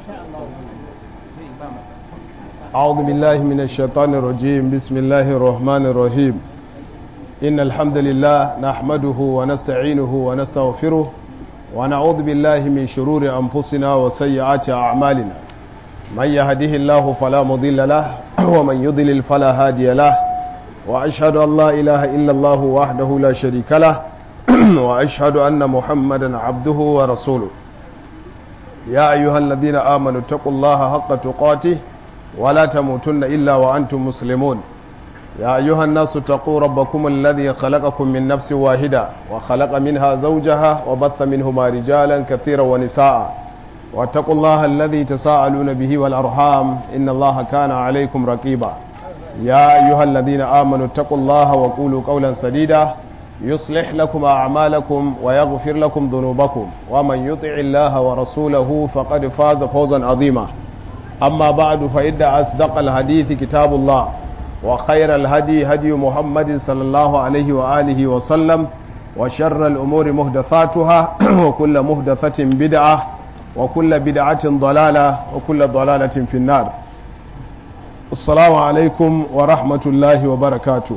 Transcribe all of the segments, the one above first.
أعوذ بالله من الشيطان الرجيم. بسم الله الرحمن الرحيم. إن الحمد لله نحمده ونستعينه ونستغفره ونعوذ بالله من شرور أنفسنا وسيئات أعمالنا. من يهده الله فلا مضل له ومن يضلل فلا هادي له، وأشهد أن لا إله إلا الله وحده لا شريك له، وأشهد أن محمدا عبده ورسوله. يا أيها الذين آمنوا اتقوا الله حق تقاته ولا تموتن إلا وأنتم مسلمون. يا أيها الناس اتقوا ربكم الذي خلقكم من نفس واحدة وخلق منها زوجها وبث منهما رجالا كثيرا ونساء، واتقوا الله الذي تساءلون به والأرحام إن الله كان عليكم رقيبا. يا أيها الذين آمنوا اتقوا الله وقولوا قولا سديدا يصلح لكم أعمالكم ويغفر لكم ذنوبكم، ومن يطع الله ورسوله فقد فاز فوزا عظيما. أما بعد فإن أصدق الحديث كتاب الله، وخير الهدي هدي محمد صلى الله عليه وآله وسلم، وشر الأمور محدثاتها وكل محدثة بدعة وكل بدعة ضلالة وكل ضلالة في النار. السلام عليكم ورحمة الله وبركاته.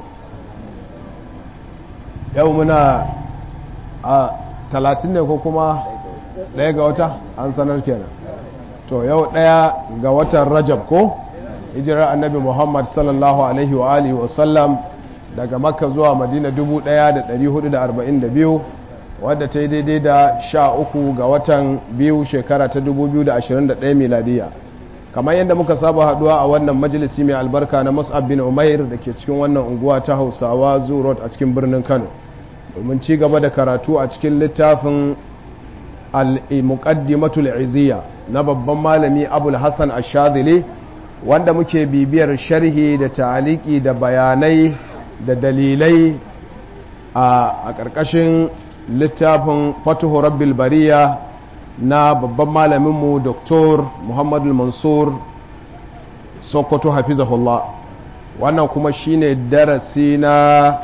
يومنا 30 ne ko kuma ɗaya ga wata an sanar kenan. To yau ɗaya ga watan Rajab ko hijirar annabi Muhammad sallallahu alaihi wa alihi wa sallam daga Makka zuwa Madina 1442, wadda ta yi daidai da 13 ga watan biyu shekara ta 2021 miladiya. Kamar yadda muka saba haduwa a wannan majalisi mai albarka na Mus'ab bin Umair da ke cikin wannan unguwa ta Hausawa Zoo Road a cikin birnin Kano, domin ci gaba da karatu a cikin littafin al-Muqaddimatul Izziya na babban malami Abul Hasan Ash-Shadhili, wanda muke bibiyar sharhi da ta'aliki da bayanai da dalilai a ƙarƙashin littafin Fatuhu Rabbil Bariya na babban malaminmu Dr. Muhammadu Mansur Sokoto hafizahullah. Wannan kuma shine darasi na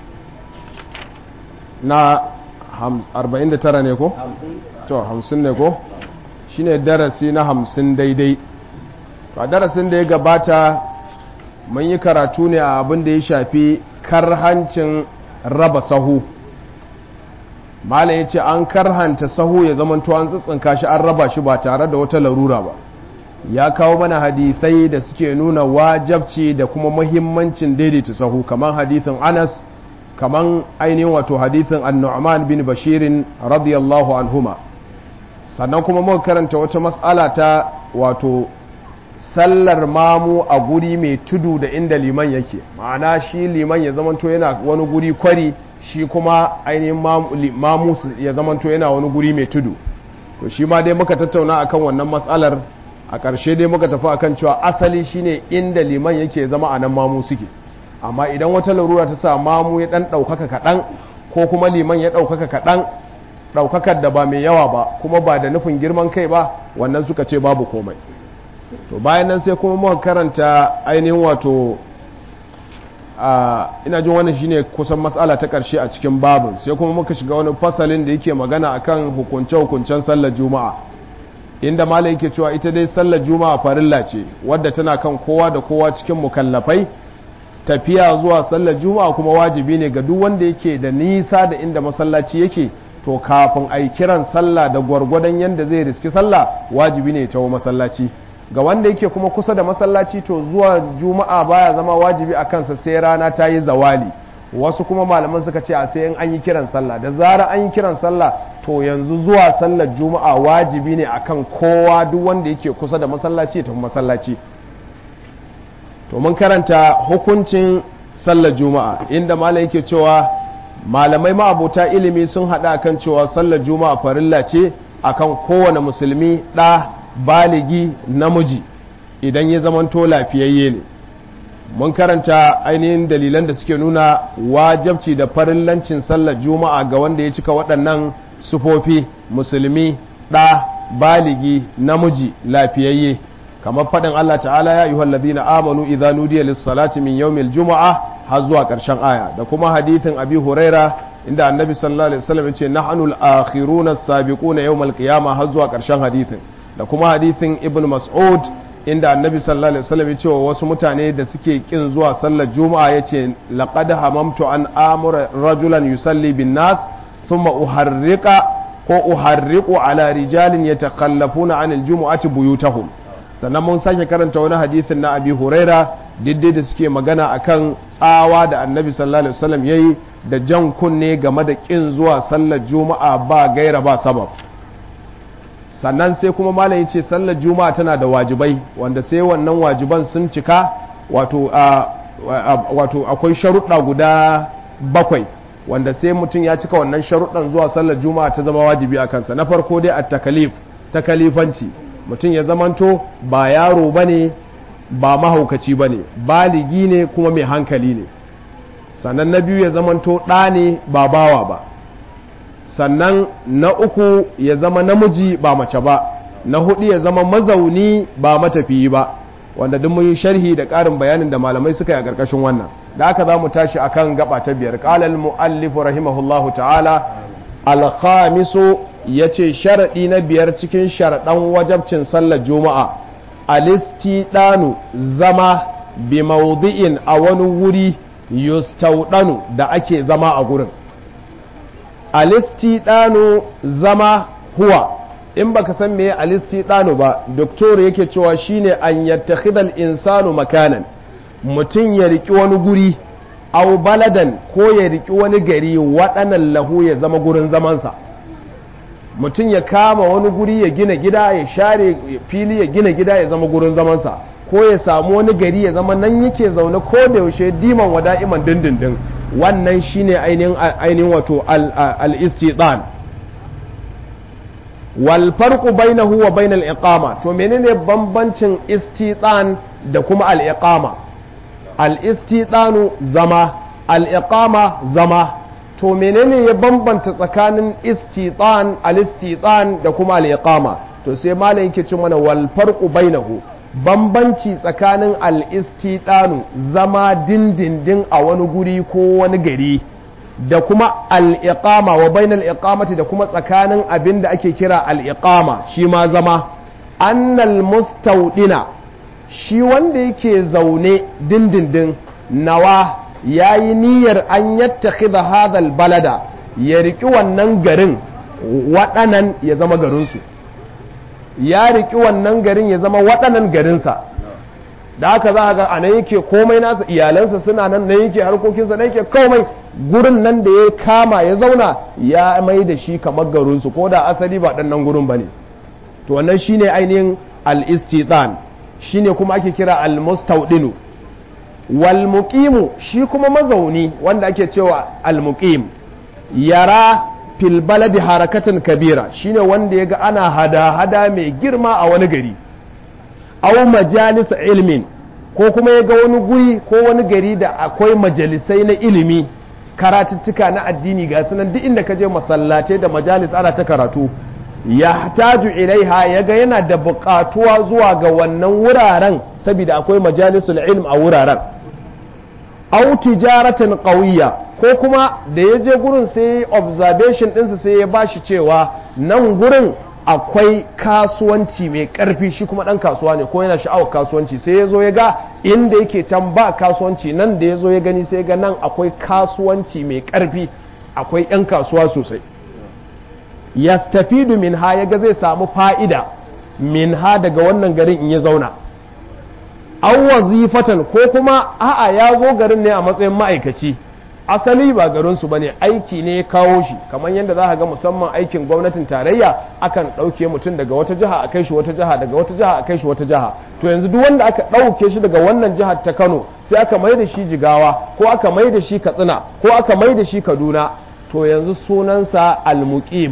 49 ne ko? To 50 ne ko? Shine darasi na 50 daidai. A darasin da ya gabata mun yi karatu ne a abin da ya shafi karhancin raba sahu. Malam ya ce an karhanta sahu ya zamanto an tsitsinka shi an raba shi ba tare da wata larura ba. Ya kawo mana hadisai da suke nuna wajabci da kuma muhimmancin daidaita sahu, kamar hadithin Anas, kamar ainihin wato hadithin An-Nu'man bin Bashirin radiyallahu anhuma. Sannan kuma muka karanta wata mas'ala ta wato sallar mamu a guri mai tudu da inda liman yake, ma'ana shi liman ya zamanto yana wani guri kwari, shi kuma ainihin mamu ya zamanto yana wani guri mai tudu. To shi ma dai muka tattauna akan wannan matsalar, a ƙarshe dai muka tafi akan cewa asali shine inda liman yake zama a nan mamu suke, amma idan wata larura ta sa mamu ya ɗan ɗaukaka kaɗan ko kuma liman ya ɗaukaka kaɗan, ɗaukakar da ba mai yawa ba kuma ba da nufin girman kai ba, wannan suka ce babu komai. To bayan nan sai kuma muka karanta ainihin wato ina jin wannan shine kusan matsala ta ƙarshe a cikin babin, sai kuma muka shiga wani fasalin da yake magana akan hukunce-hukuncen sallar juma'a, inda malai yake cewa ita dai sallar juma'a farilla ce wadda tana kan kowa da kowa cikin mukallafai. Tafiya zuwa sallar juma'a kuma wajibi ne ga duk wanda yake da nisa da inda masallaci yake, to kafin a yi kiran sallah da gwargwadon yadda zai riski sallah wajibi ne ta masallaci. Ga wanda yake kuma kusa da masallaci, to zuwa juma'a baya zama wajibi a kansa sai rana ta yi zawali. Wasu kuma malaman suka ce a sai in an yi kiran sallah, da zara an yi kiran sallah to yanzu zuwa sallar juma'a wajibi ne akan kowa, duk wanda yake kusa da masallaci ya tafi masallaci. To mun karanta hukuncin sallar juma'a, inda malam yake cewa malamai ma'abota ilimi sun hada kan cewa sallar juma'a farilla ce akan kowane musulmi ɗa baligi namiji idan ya zamanto lafiyayye ne. Mun karanta ainihin dalilan da suke nuna wajabci da farillancin sallar juma'a ga wanda ya cika waɗannan sufofi: musulmi, ɗa baligi namiji lafiyayye, kamar faɗin Allah ta'ala ya ayyuhal ladina amanu idza nudiya lis-salati min yawmil jumu'a har zuwa ƙarshen aya, da kuma hadithin Abi Huraira inda Annabi sallallahu alaihi wasallam yace nahnu al-akhiruna as-sabiquna yawmal qiyamah har zuwa ƙarshen hadithin. da kuma hadithin ibn mas'ud inda annabi sallallahu alaihi wasallam ya ce wa wasu mutane da suke kin zuwa sallar juma'a yace laqad hamamtu an amura rajulan yusalli bin nas thumma uharriqu ala rijalin yatakhallafuna anil jumu'ati buyutahum. sannan mun sake karanta wani hadithin na abi huraira diddai da suke magana akan tsawa da annabi sallallahu alaihi wasallam yayi da jan kunne game da kin zuwa sallar juma'a ba gaira ba sabab. sannan sai kuma malam yace sallar juma'a tana da wajibai wanda sai wannan wajiban sun cika wato akwai sharuɗa guda 7 wanda sai mutum ya cika wannan sharuɗan zuwa sallar juma'a ta zama wajibi a kansa. na farko dai at-takalif, takalifanci, mutum ya zamanto ba yaro bane ba mahaukaci bane, baligi ne kuma mai hankali ne. sannan na biyu ya zamanto ɗa ne ba bawa ba. sannan na uku ya zama namiji ba mace ba. na hudu ya zama mazauni ba matafiyi ba, wanda duk mun yi sharhi da ƙarin bayanin da malamai suka yi a ƙarƙashin wannan. da haka za mu tashi akan gaba ta 5. qala al-muallif rahimahullahu ta'ala al-khamisu yace sharadi na 5 cikin sharadan wajabcin sallar juma'a al-istidanu zama bi mawdi'in a wani wuri yustaudanu da ake zama a gurin. al-istidanu zama huwa, in baka san meye al-istidanu ba, doktor yake cewa shine an yattakhidha al-insanu makanan, mutum ya riki wani guri, aw baladan ko ya riki wani gari waɗannan lahu ya zama gurin zamansa. mutum ya kama wani guri ya gina gida, ya share fili ya gina gida ya zama gurin zamansa, ko ya samu wani gari ya zama nan yake zaune ko da yaushe diman wada'iman dindindin. wannan shine ainihin wato al-istidan. wal farqu bainahu wa bainal iqama, to menene bambancin istidan da kuma al-iqama? al-istidanu zama, al-iqama zama. to menene ya bambanta tsakanin istidan, al-istidan da kuma al-iqama? to sai malam yake ce mana wal farqu bainahu, bambanci tsakanin al-istidanu zama dindindin a wani guri ko wani gari, da kuma al-iqama wa bainal iqamati, da kuma tsakanin abin da ake kira al-iqama shi ma zama. annal mustawdina, shi wanda yake zaune dindindin, nawa yayi niyyar an yattakhidha hadha al-balada, ya riki wannan garin waɗanan ya zama garinsu, ya riki wannan garin ya zama waɗannan garinsa. da haka za a ga a nan yake komai nasa, iyalansa suna nan yake harkokinsa, nan yake komai, gurin nan da ya kama ya zauna ya mai da shi kamar garinsu, ko da asali ba ɗan nan gurin ba ne. to wannan shine ainihin al-istitan, shine kuma ake kira al-mustawdinu. wal muqimu, shi kuma mazauni wanda ake cewa al-muqim, yara fil baladi harakatan kabira, shine wanda yaga ana hada-hada mai girma a wani gari, aw majalis ilmin, ko kuma yaga wani guri ko wani gari da akwai majalisai na ilimi, karatuttuka na addini ga sunan duk inda kaje masallatai da majalis ana ta karatu, yahtaju ilaiha, yaga yana da buƙatuwa zuwa ga wannan wuraren saboda akwai majalisul ilm a wuraren. aw tijaratan qawiyya, ko kuma da ya je gurin sai observation ɗinsa sai ya bashi cewa nan gurin akwai kasuwanci mai ƙarfi, shi kuma ɗan kasuwa ne ko yana sha'awar kasuwanci, sai ya zo ya ga inda yake can ba kasuwanci, nan da ya zo ya gani sai ga nan akwai kasuwanci mai ƙarfi, akwai 'yan kasuwa sosai. yastafidu minha, ya ga zai samu fa'ida minha daga wannan garin in ya zauna. aw wazifatan, ko kuma a'a ya zo garin ne a matsayin ma'aikaci, asali ba garinsu ba ne, aiki ne ya kawo shi, kamar yadda za ka ga musamman aikin gwamnatin tarayya akan ɗauke mutum daga wata jiha a kai shi wata jiha, daga wata jiha a kai shi wata jiha. to yanzu duk wanda aka ɗauke shi daga wannan jihar ta Kano sai aka mai da shi Jigawa, ko aka mai da shi Katsina, ko aka mai da shi Kaduna, to yanzu sunansa al-muqim.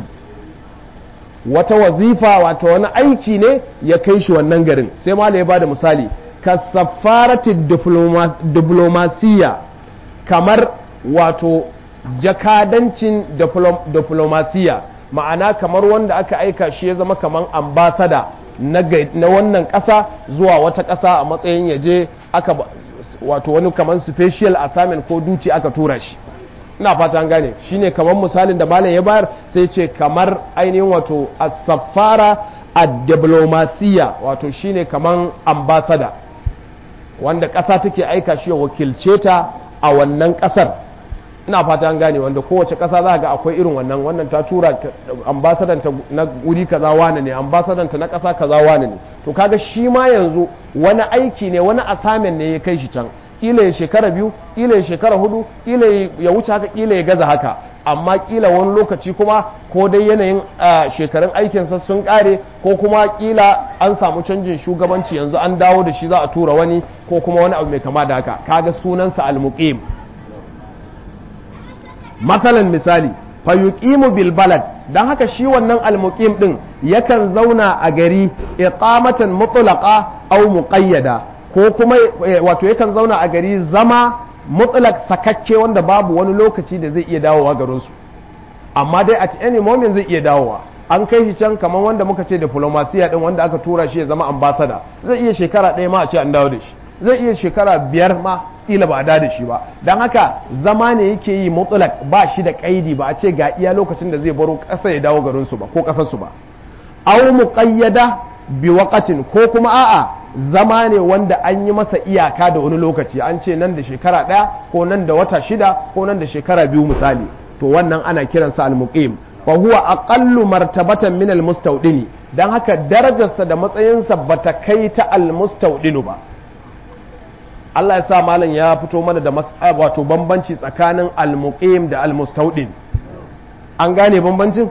wata wazifa, wato wani aiki ne ya kai shi wannan garin. sai malai ya bada misali, ka safarati diplomasiya, kamar wato jakadancin diplomasiya, ma'ana kamar wanda aka aika shi ya zama kamar ambasada na wannan ƙasa zuwa wata ƙasa a matsayin yaje aka wato wani kamar special assignment ko duty aka tura shi. ina fata an gane, shine kamar misalin da malam ya bayar, sai ce kamar ainihin wato as-saffara ad-diplomasiya wato shine kaman ambassador wanda ƙasa take aika shi ya wakilce ta a wannan ƙasar. ina fata an gane, wanda kowace ƙasa za ga akwai irin wannan ta tura ambasadan ta na guri kaza wane ne, ambasadan ta na ƙasa kaza wane ne. To kaga shi ma yanzu wani aiki ne, wani assignment ne ya kai shi can, kila ya shekara 2, kila ya shekara 4, kila ya wuce haka, kila ya gaza haka, amma kila wani lokaci kuma ko dai yanayin shekarun aikinsa sun kare, ko kuma kila an samu canjin shugabanci yanzu an dawo da shi za a tura wani, ko kuma wani abu mai kama da haka. Kaga sunansa al-muqim. Masalan misali, fayuqimu bil balad, dan haka shi wannan al-muqim din yakan zauna a gari iqamatan mutlaqa aw muqayyada, ko kuma wato yakan zauna a gari zama mutlaq sakakke wanda babu wani lokaci da zai iya dawowa garin su, amma dai at any moment zai iya dawowa. An kai shi can kamar wanda muka ce diplomasiya din, wanda aka tura shi ya zama ambassador, zai iya shekara 1 ma a ce an dawo da shi, zai iya shekara 5 ma kila ba a da shi ba. don haka zama ne yake yi mutlak, ba shi da kaidi, ba a ce ga iya lokacin da zai baro ƙasa ya dawo garin su ba ko ƙasar su ba. aw muqayyada bi waqatin, ko kuma a'a zama ne wanda an yi masa iyaka da wani lokaci, an ce nan da shekara 1 ko nan da wata 6 ko nan da shekara 2 misali, to wannan ana kiransa al-muqim. fa huwa aqallu martabatan min al-mustawdini, dan haka darajarsa da matsayinsa bata kai ta al-mustawdinu ba. Allah ya sa malam ya fito mana da wato bambanci tsakanin al-muqim da al-mustawdin. An gane bambancin?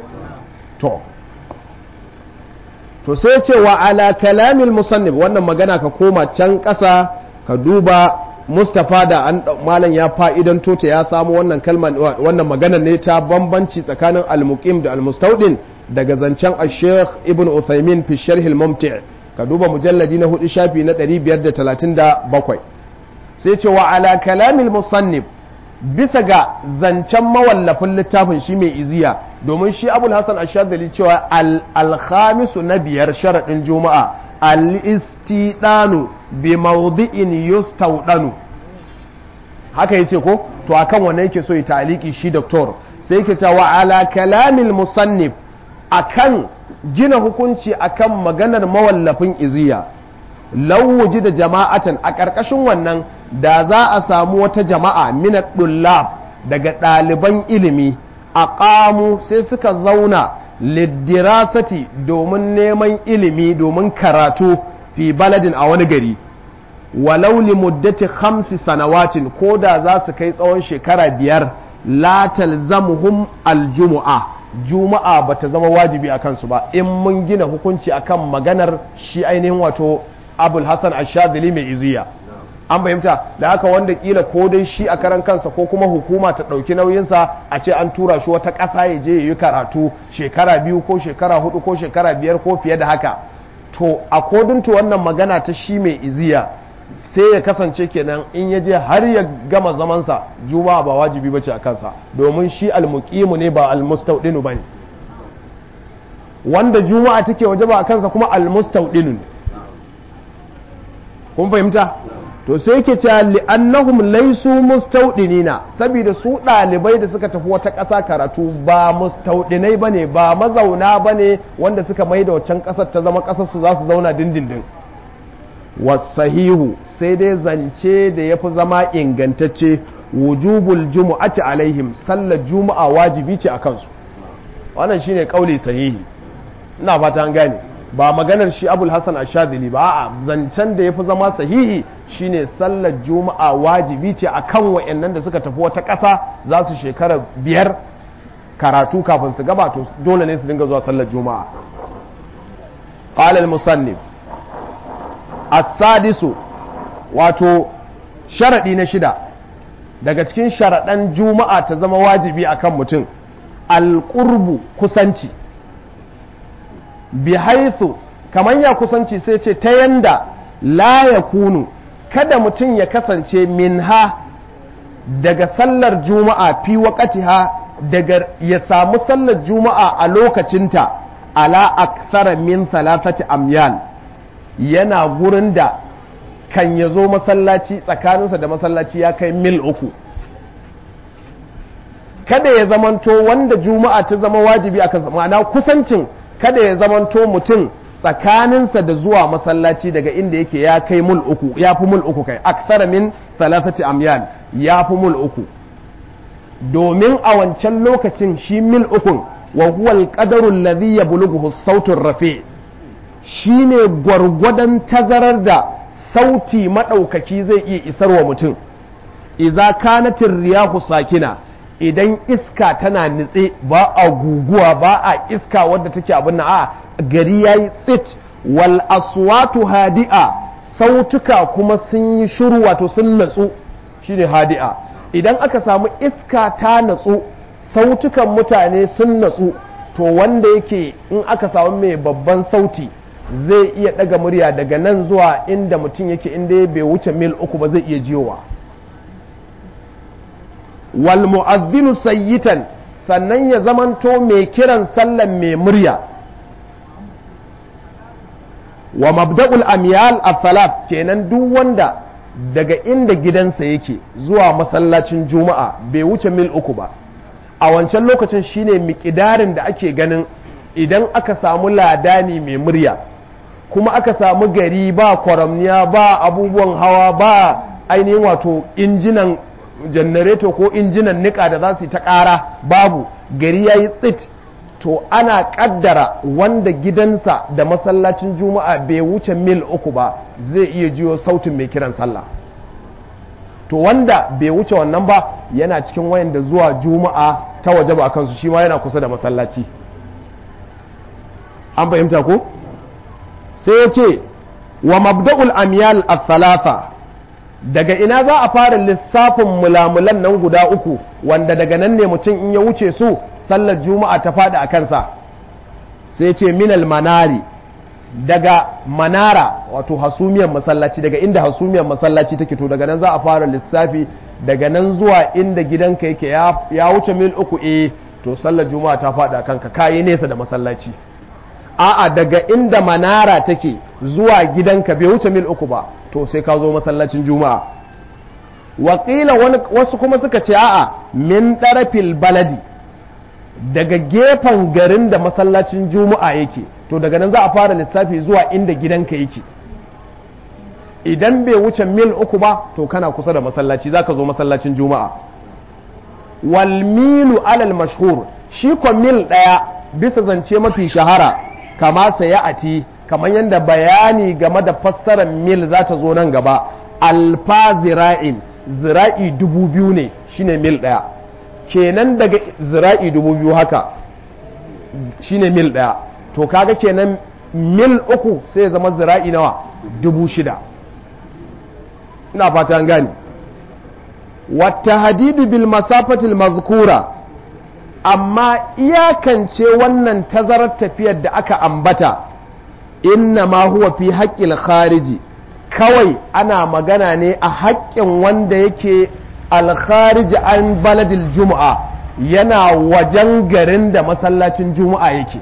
To sai ce wa ala kalamil musannif, wannan magana ka koma can ƙasa ka duba Mustafa da malam ya fa'idanto ta, ya samu wannan kalmar, wannan magana ne ta bambanci tsakanin al-muqim da al-mustawdin daga zancen al-Sheikh Ibn Uthaymin fi Sharh al-Mumti', ka duba mujalladi na 4 shafi na 537. sai ce wa ala kalamil musannif, bisa ga zancen mawallafin littafin shi mai iziya, domin shi Abul Hasan Ash-Shadhili cewa al-khamisu na 5 sharadin juma'a al-istidanu bi mawdi'in yustawdanu, haka yace ko. to akan wannan yake so ya taliki shi doktor, sai yake cewa wa ala kalamil musannif, akan gina hukunci akan maganar mawallafin iziya, lawuji da jama'atan, a ƙarƙashin wannan da za a samu wata jama'a minat dullab, daga ɗaliban ilimi, a ƙamu sai suka zauna liddirasati domin neman ilimi, domin karatu fi baladin a wani gari, walau li muddati 5 sanawatin, ko da za su kai tsawon shekara 5, la talzamuhum aljumu'a, juma'a bata zama wajibi a kansu ba, in mun gina hukunci akan maganar shi ainihin wato Abul Hasan Ash-Shadhili mai iziya. An fahimta, da haka wanda kila ko dai shi a karan kansa ko kuma hukuma ta ɗauki nauyinsa, a ce an tura shi wata ƙasa ya je ya yi karatu shekara 2 ko shekara 4 ko shekara 5 ko fiye da haka. To according to wannan magana ta shi mai iziya, sai ya kasance kenan in ya je har ya gama zamansa, juma'a ba wajibi bace a kansa, domin shi al-muqimu ne ba al-mustawdinu bane. Wanda juma'a take wajaba a kansa kuma al-mustawdinu ne. Kun fahimta? To sai yake cewa li'annahum laysu mustawdinina, saboda su dalibai da suka tafi wata ƙasa karatu ba mustawdinai bane, ba mazauna bane wanda suka maida wancan ƙasar ta zama ƙasar su za su zauna dindindin. Wasahihu, sai dai zance da yafi zama ingantacce, wujubul jumu'ati alaihim, sallar juma'a wajibi ce akan su. Wannan shine kauli sahihi, ina fata an gane. Ba maganar shi Abul Hasan Ash-Shadhili ba, a'a zancen da yafi zama sahihi shine sallar juma'a wajibi ce akan wayannan da suka tafi wata ƙasa za su shekara 5 karatu kafin su gaba, to dole ne su dinga zuwa sallar juma'a. Qala al-musannif as-sadisu, wato sharadi na 6 daga cikin sharadan juma'a ta zama wajibi akan mutum, al-qurbu, kusanci. Bi haithu, kamar ya kusanci sai ce ta yanda la ya kunu, kada mutum ya kasance minha, daga sallar juma'a fi waqatiha, daga ya samu sallar juma'a a lokacinta, ala aksara min 3 amyal, yana gurin da kan ya zo masallaci, tsakaninsa da masallaci ya kai mil 3. kada ya zamanto wanda juma'a ta zama wajibi a kansa, ma'ana kusancin kada ya zamanto mutum tsakaninsa da zuwa masallaci daga inda yake ya kai mul uku, ya fi mul uku kai, aksara min 3 amyal, ya fi mul uku. Domin a wancan lokacin shi mil ukun wa huwa alqadaru alladhi yablughu sautin rafi, shine gwargwadon tazarar da sauti madaukaki zai iya isarwa mutum. Idza kanatir riyahu sakina, idan iska tana nitse, ba a guguwa, ba a iska wadda take abin nan, a gari yayi tsit, wal aswatu hadi'a, sautuka kuma sun yi shiru, wato sun natsu, shine hadi'a. Idan aka samu iska ta natsu, sautukan mutane sun natsu, to wanda yake in aka samu mai babban sauti zai iya daga murya daga nan zuwa inda mutum yake, inda bai wuce mil 3 ba zai iya jiyowa. Wal mu'adhdhinu sayyitan, sannan ya zamanto mai kiran sallan mai murya. Wa mabda'ul amyal al-thalath, kenan duk wanda daga inda gidansa yake zuwa masallacin juma'a bai wuce mil 3 ba, a wancan lokacin shine miƙidarin da ake ganin idan aka samu ladani mai murya, kuma aka samu gari ba kwaramniya, ba abubuwan hawa, ba ainihin wato injinan janareto ko injinan nika da za su yi ta ƙara, babu, gari ya yi tsit, to ana ƙaddara wanda gidansa da masallacin juma'a bai wuce mil 3 ba zai iya jiyo sautin mai kiran sallah. To wanda bai wuce wannan ba yana cikin wayanda zuwa juma'a ta waje ba kansu, shi ma yana kusa da masallaci. An fahimta ko? Sai ya ce wa mabda'ul amyal al-thalatha, daga ina za a fara lissafin mulamulan nan guda 3 wanda daga nan ne mutum in ya wuce su sallar juma'a ta fada a kansa. Sai ce minal manari, daga manara, wato hasumiyar masallaci, daga inda hasumiyar masallaci take, to daga nan za a fara lissafi, daga nan zuwa inda gidanka yake ya wuce mil 3, to sallar juma'a ta fada a kanka, kayi nesa da masallaci. A'a, daga inda manara take zuwa gidanka bai wuce mil 3 ba, to sai ka zo masallacin juma'a. Wakila wasu kuma suka ce a'a, min ɗarafil baladi, daga gefen garin da masallacin juma'a yake, to daga nan za a fara lissafi zuwa inda gidanka yake. Idan bai wuce mil 3 ba, to kana kusa da masallaci, za ka zo masallacin juma'a. Wal milu alal mashhur, shi ko mil 1 bisa zance mafi shahara, kama saya ati, kamar yadda bayani game da fassarar mil za ta zo nan gaba, alfa zira'in, zira'i 2000 ne shine mil 1. Kenan daga zira'i 2000 haka shine mil 1, to kaga kenan mil 3 sai ya zama zira'i nawa 6000. ina fata an gani. Wata hadidu bil masafatil mazkura, amma iyakance wannan tazarar tafiyar da aka ambata, inna ma huwa fi haƙƙil khariji, kawai ana magana ne a haƙƙin wanda yake alkhariji an baladil juma'a, yana wajen garin da masallacin juma'a yake.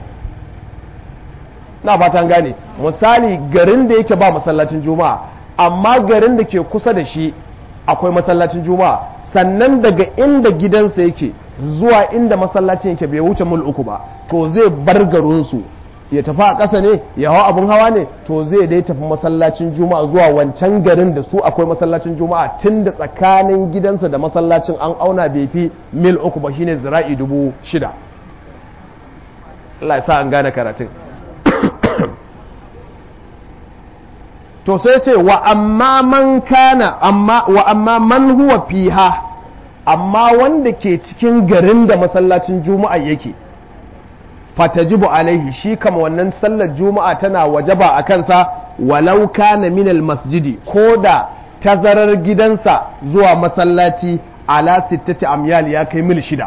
na fatan gane, misali garin da yake ba masallacin juma'a, amma garin da ke kusa da shi akwai masallacin juma'a, sannan daga inda gidansa yake zuwa inda masallacin yake bai wuce mil 3 ba, to zai bar garinsu ya tafi a ƙasa ne, ya hawa abin hawa ne, to zai dai tafi masallacin juma'a zuwa wancan garin da su akwai masallacin juma'a, tun da tsakanin gidansa da masallacin an auna bai fi mil 3 ba, shine zira'i 6000. Allah ya sa an gane karatun. To sai ce wa amma man kana, wa amma man huwa fiha, amma wanda ke cikin garin da masallacin juma'a yake, fatajibu alaihi, shi kama wannan sallar juma'a tana wajaba a kansa, walau kana minal masjidi, ko da tazarar gidansa zuwa masallaci ala 6 amyal ya kai mil 6.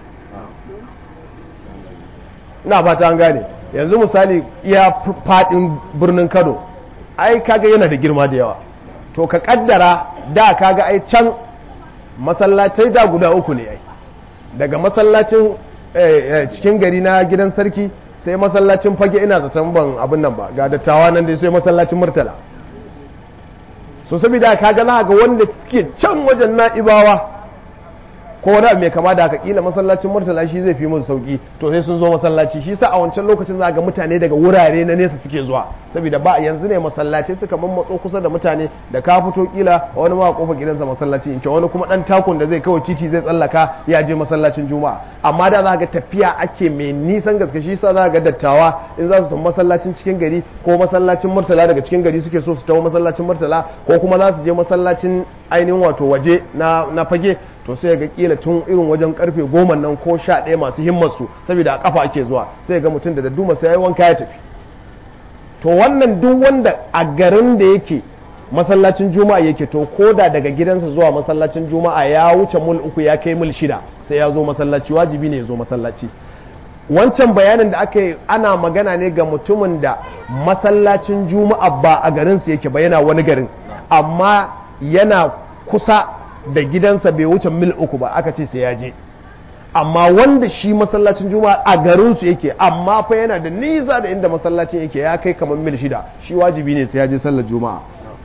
ina fata an gane. Yanzu misali iya fadin birnin Kano, ai kaga yana da girma da yawa, to ka kaddara da kaga ai can masallacai da guda 3 ne, ai daga masallacin cikin gari na gidan sarki sai masallacin Fage, ina zaton ban abin nan ba, ga dattawa nan dai sai masallacin Murtala. So saboda kaga za ga wanda suke can wajen Na'ibawa ko wani abu mai kama da haka kila masallacin Murtala shi zai fi musu sauki to sai sun zo masallaci shi sa a wancan lokacin za ga mutane daga wurare na nesa suke zuwa saboda ba yanzu ne masallaci suka mammatso kusa da mutane da ka fito kila wani ma kofar gidansa masallaci in wani kuma dan takun da zai kawai titi zai tsallaka ya je masallacin juma'a amma da za ga tafiya ake mai nisan gaske shi sa za ga dattawa in za su tafi masallacin cikin gari ko masallacin Murtala daga cikin gari suke so su tafi masallacin Murtala ko kuma za su je masallacin ainihin wato waje na fage to sai ga kila tun irin wajen karfe 10 nan ko 11 masu himmarsu saboda a kafa ake zuwa sai ga mutum da dadduma sai yayi wanka ya tafi to wannan duk wanda a garin da yake masallacin juma'a yake to koda daga gidansa zuwa masallacin juma'a ya wuce mil 3 ya kai mil 6 sai ya zo masallaci wajibi ne ya zo masallaci wancan bayanin da aka yi ana magana ne ga mutumin da masallacin juma'a ba a garinsa yake ba yana wani garin amma yana kusa da gidansa bai wuce mil 3 ba aka ce sai ya je amma wanda shi masallacin juma'a a garinsu yake amma fa yana da nisa da inda masallacin yake ya kai kamar mil 6 shi wajibi ne sai ya je sallar juma'a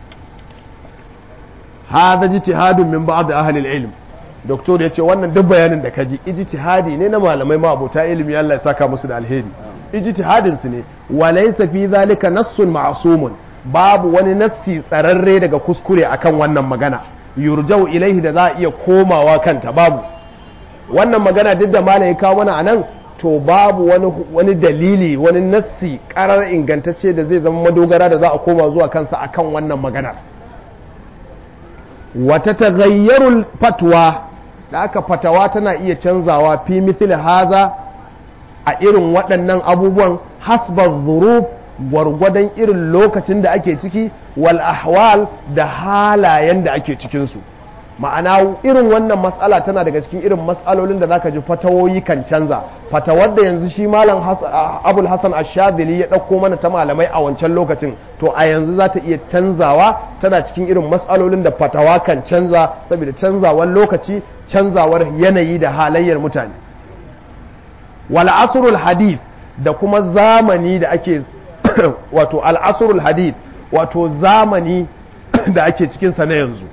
hada jitihadun min ba'd ahli al-ilm doktor yace wannan duk bayanin da kaji ijtihadi ne na malamai ma abota ilimi Allah ya saka musu da alheri ijtihadin su ne walaysa fi zalika nassun ma'sumun babu wani nassi tsararre daga kuskure akan wannan magana yurjau ilaihi da za a iya komawa kanta babu wannan magana duk da malam ya kawo mana anan to babu wani dalili wani nassi karar ingantacce da zai zama madogara da za a koma zuwa kansa akan wannan magana wata taghayyarul fatwa da aka fatawa tana iya canzawa fi mithli haza a irin waɗannan abubuwan hasba zuruf gwargwadon irin lokacin da ake ciki wal ahwal da halayen da ake cikinsu ma'ana irin wannan matsala tana daga cikin irin matsalolin da zaka ji fatawoyi kan canza fatawar da yanzu shi malam Abul Hasan Ash-Shadhili ya dauko mana ta malamai a wancan lokacin to a yanzu za ta iya canzawa tana cikin irin matsalolin da fatawa kan canza saboda canzawar lokaci canzawar yanayi da halayyar mutane wal asrul hadith da kuma zamani da ake wato al asrul hadith wato zamani da ake cikin sa na yanzu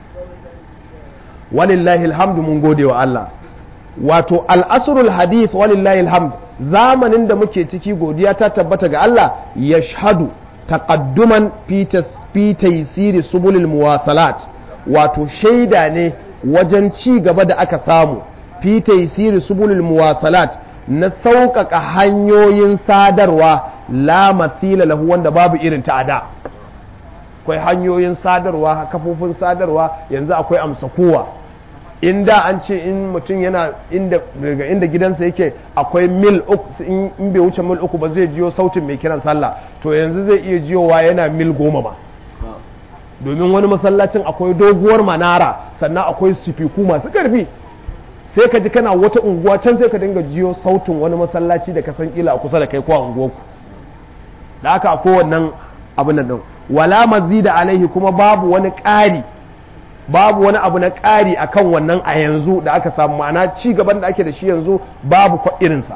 walillahi alhamdu mun gode wa Allah wato al'asrul hadith walillahi alhamdu zamanin da muke ciki godiya ta tabbata ga Allah yashhadu taqadduman fi taysiri subulil muwasalat wato shaida ne wajen ci gaba da aka samu fi taysiri subulil muwasalat na sauƙaƙa hanyoyin sadarwa la mathila lahu wanda babu irin ta'ada akwai hanyoyin sadarwa kafofin sadarwa yanzu akwai amsa kowa inda an ce in mutum yana daga inda gidansa yake akwai mil uku in bai wuce mil 3 ba zai jiyo sautin mai kiran sallah to yanzu zai iya jiyowa yana mil 10 ma domin wani masallacin akwai doguwar manara sannan akwai sifiku masu karfi sai ka ji kana wata unguwa can sai ka dinga jiyo sautin wani masallaci da ka san kila a kusa da kai ko a unguwarku da aka akwai wannan abin nan din wala mazida alaihi kuma babu wani ƙari babu wani abu na ƙari akan wannan a yanzu da aka samu ma'ana ci gaban da ake da shi yanzu babu irinsa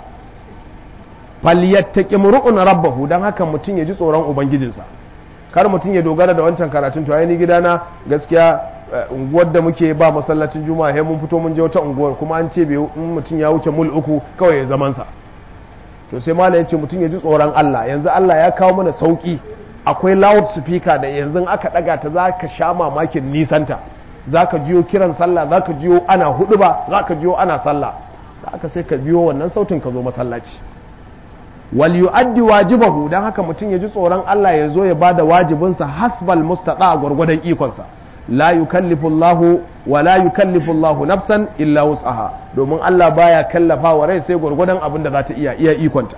falyattaqi mur'un rabbahu dan haka mutum ya ji tsoron ubangijinsa kar mutum ya dogara da wancan karatun to ai ni gidana gaskiya unguwar da muke ba masallacin juma'a sai mun fito mun je wata unguwar kuma an ce in mutum ya wuce mul 3 kawai ya zaman sa to sai mallam ya ce mutum ya ji tsoron Allah yanzu Allah ya kawo mana sauki akwai loud speaker da yanzu aka daga ta zaka sha mamakin nisanta zaka jiyo kiran sallah zaka jiyo ana huduba zaka jiyo ana sallah da aka sai ka biyo wannan sautin ka zo masallaci wal yu'addi wajibahu dan haka mutum ya ji tsoron Allah ya zo ya bada wajibinsa hasbal mustaqa gurgudan ikonsa la yukallifu Allah wa la yukallifu Allah nafsan illa wus'aha domin Allah baya kallafa wa rai sai gurgudan abin da za ta iya ikonta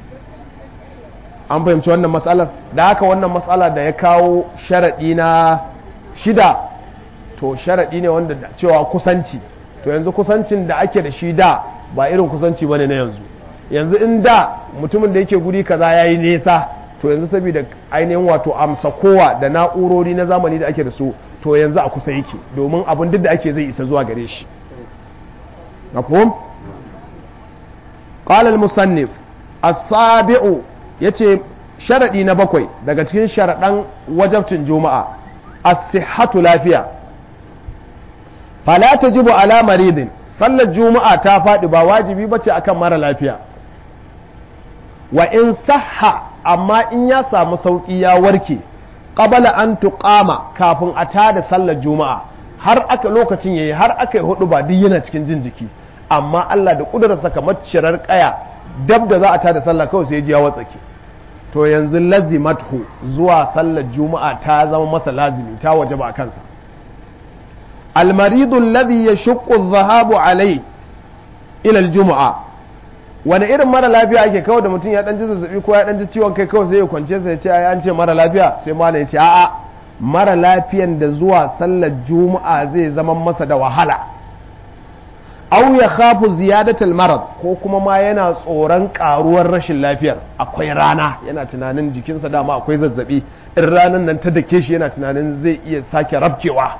an fahimci wannan matsalar da haka wannan matsala da ya kawo sharadi na 6 to sharadi ne wanda cewa kusanci to yanzu kusancin da ake da shi da ba irin kusanci bane na yanzu in da mutumin da yake guri kaza yayi nesa to yanzu saboda ainihin wato amsa kowa da na'urori na zamani da ake da su to yanzu a kusa yake domin abin duk da ake zai isa zuwa gare shi mafhum qala al-musannif as-sabi'u yace sharadi na 7 daga cikin sharadan wajibcin juma'a as-sihhatu lafiya fala tajibu ala maridin sallar juma'a ta faɗi ba wajibi bace akan mara lafiya. Wa in sahha, amma in ya samu sauki ya warke qabala an tuqama, kafin a tada sallar juma'a, har aka lokacin yayi har aka yi hudu ba duk yana cikin jin jiki, amma Allah da kudurarsa kamar cirar kaya dab da za a tada sallah kawai sai ya ji ya watsake, to yanzu lazimathu, zuwa sallar juma'a ta zama masa lazimi, ta wajaba a kansa. Almaridu alladhi yashqu adh-dhahabu alayhi ila al-jumu'a, wani irin mara lafiya ake kawai da mutum ya dan ji zazzabi ko ya dan ji ciwon kai kawai sai ya kwance sai ya ce ai an ce mara lafiya, sai malam ya ce a'a, mara lafiyan da zuwa sallar juma'a zai zama masa da wahala. Aw ya khafu ziyadatul marad, ko kuma ma yana tsoron karuwar rashin lafiyar, akwai rana yana tunanin jikinsa dama akwai zazzabi, in ranan nan ta dake shi yana tunanin zai iya sake rabkewa.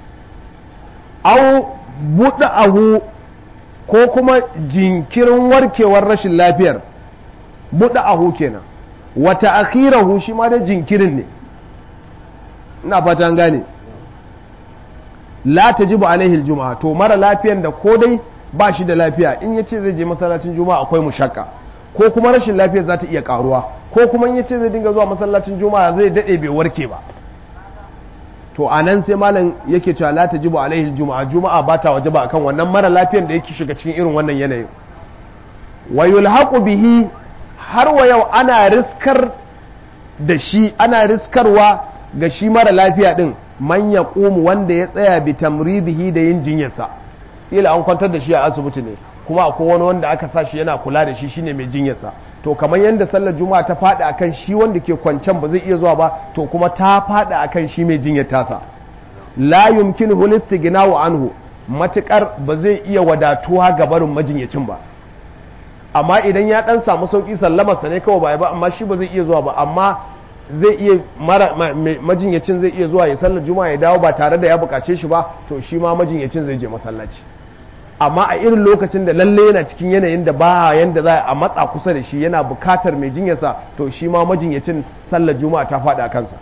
Aw buda'ahu, ko kuma jinkirin warkewar rashin lafiyar, buda'ahu kenan, wa ta'khirahu shi ma da jinkirin ne, ina fata an gane. La tajibu alaihi aljuma'a, to mara lafiyan da ko dai ba shi da lafiya in yace zai je masallacin juma'a akwai mushakka, ko kuma rashin lafiyar za ta iya karuwa, ko kuma in yace zai dinga zuwa masallacin juma'a zai dade bai warke ba, to anan sai malam yake cewa la tajibu alaihi aljuma'a, juma'a ba ta wajaba akan wannan mara lafiyan da yake shiga cikin irin wannan yanayin. Wa yulhaqu bihi, har wa yau ana riskar da shi, ana riskarwa ga shi mara lafiya din, man ya ƙumu wanda ya tsaya bi tamridihi da yin jinyarsa. Ila an kwantar da shi a asibiti ne, kuma akwai wani wanda aka sa shi yana kula da shi shine mai jinyarsa, to kamar yadda sallar juma'a ta faɗi akan shi wanda ke kwancen ba zai iya zuwa ba, to kuma ta faɗi akan shi mai jinyar tasa. La yumkinuhu listighna'u anhu, matukar ba zai iya wadatuwa ga barin majinyacin ba, amma idan ya dan samu sauki sallamarsa ne kawai ba, amma shi ba zai iya zuwa ba, amma zai iya majinyacin zai iya zuwa ya sallar juma'a ya dawo ba tare da ya bukace shi ba, to shi ma majinyacin zai je masallaci. Amma a irin lokacin da lalle yana cikin yanayin da ba yanda za a matsa kusa da shi, yana bukatar mai jinyarsa, to shi ma majinyacin sallar juma'a ta faɗi a kansa.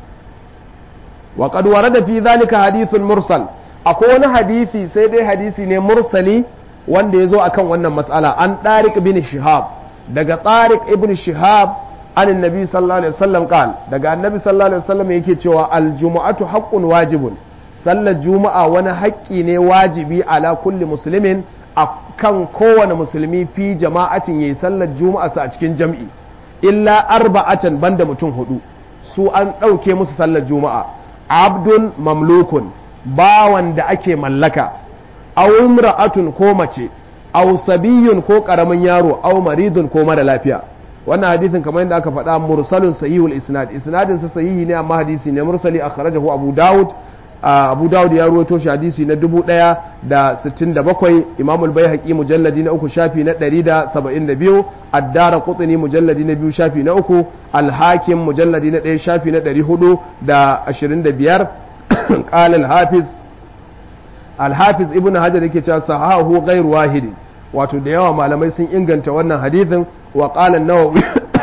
Wa qad warada fi zalika hadithun mursal, akwai wani hadisi sai dai hadisi ne mursali wanda ya zo akan wannan mas'ala, an Tariq bin Shihab, daga Tariq ibn Shihab an annabi sallallahu alaihi wasallam qal, daga annabi sallallahu alaihi wasallam yake cewa aljumu'atu haqqun wajibun, sallar juma'a wani haƙƙi ne wajibi ala kulli muslimin, akan kowane musulmi fi jama'atin yayi sallar juma'a sa a cikin jam'i, illa arba'atan banda mutum hudu, su an ɗauke musu sallar juma'a. Abdun mamlukun, bawan da ake mallaka, aw imra'atun ko mace, aw sabiyun ko karamin yaro, aw maridun ko mara lafiya. Wannan hadisin kamar yadda aka faɗa mursalun sahihul isnad, isnadin sa sahihi ne amma hadisi ne mursali, akhrajahu Abu Dawud. Abu Dawud ya ruwaito shi hadisi na 1067, Imam al-Baihaqi mujalladi na 3 shafi na 172, Ad-Daraqutni mujalladi na 2 shafi na 3, Al-Hakim mujalladi na 1 shafi na 425. Qala al-Hafiz Ibn Hajar yake cewa sahahu ghairu wahid, wato da yawa malamai sun inganta wannan hadisin. Wa qala an-Nawawi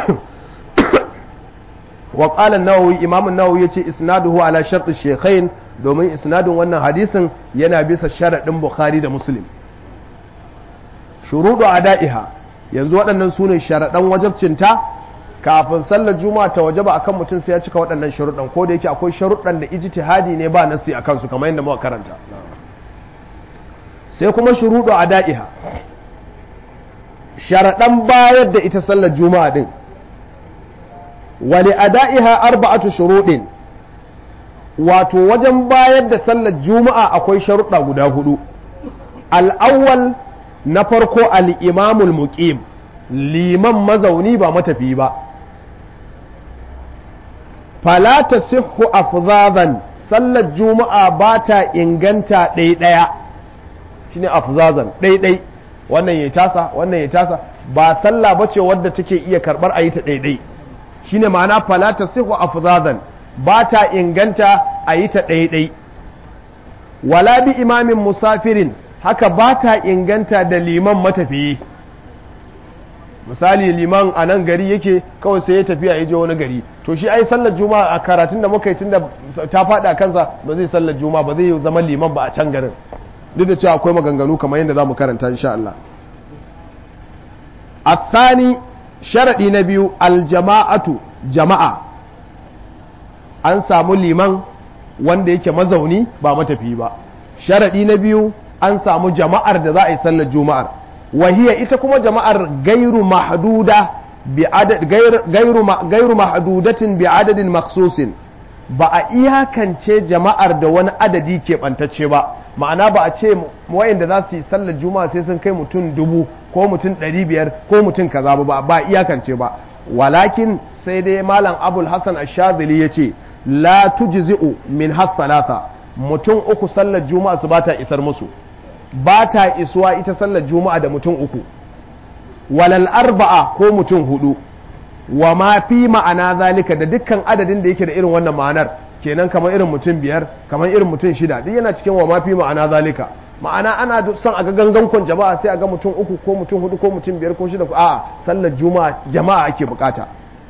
Imam an-Nawawi yace isnaduhu ala shart ash-shaykhain, domin isnadin wannan hadisin yana bisa sharadin Bukhari da Muslim. Shuruɗu ada'iha, yanzu waɗannan sune sharadan wajibcinta, kafin sallar juma'a ta wajaba akan mutum sai ya cika waɗannan sharuɗan, ko da yake akwai sharuɗan da ijtihadi ne ba nasi akan su kamar yadda muka karanta. Sai kuma shuruɗu ada'iha, sharadan bayar da ita sallar juma'a din. Wali ada'iha arba'atu shuruɗin, wato wajen bayar da sallar juma'a akwai sharuɗa guda hudu. Al'awwal, na farko al'imamul muqim, liman mazauni ba matafi ba. Fala tasihhu afzazan, sallar juma'a ba ta inganta ɗaiɗaya, shine afzazan ɗaiɗai, wannan ya tasa wannan ya tasa, ba sallah bace wadda take iya karɓar a yi ta ɗaiɗai. Shine ma'ana fala tasihhu afzazan, ba ta inganta a yi ta ɗaiɗai. Wala bi imamin musafirin, haka ba ta inganta da liman matafiyi. Misali liman a nan gari yake kawai sai ya tafiya ya je wani gari, to shi ai sallar juma'a a karatun da muka yi tunda ta faɗa kansa ba zai sallar juma'a ba zai zama liman ba a can garin. duk da cewa akwai maganganu kamar yadda zamu karanta insha Allah. الثاني sharaɗi na biyu aljama'atu jama'a, an samu liman wanda yake mazauni ba matafi ba. sharaɗi na biyu an samu jama'ar da za a yi sallar juma'ar, wahiya ita kuma jama'ar gairu mahduda bi adad gairu mahdudatin bi adadin makhsusin, ba a iyakance jama'ar da wani adadi keɓantacce ba, ma'ana ba a ce wayanda za su yi sallar juma'a sai sun kai mutum 1000 ko mutum 500 ko mutum kaza ba iyakance ba. walakin sai dai malam abul hasan ash-shazili yace la tujzi'u min hasalata, mutum uku sallar juma'a su bata isar musu, bata isuwa ita sallar juma'a da mutum uku, walal arba'a ko mutum hudu, wa ma fi ma'ana zalika da dukkan adadin da yake da irin wannan ma'anar, kenan kamar irin mutum 5 kamar irin mutum 6 duk yana cikin wa ma fi ma'ana zalika. ma'ana ana son a ga gangankon jama'a sai a ga mutum 3 ko mutum 4 ko mutum 5 ko 6 a sallar juma'a jama'a ake bukata.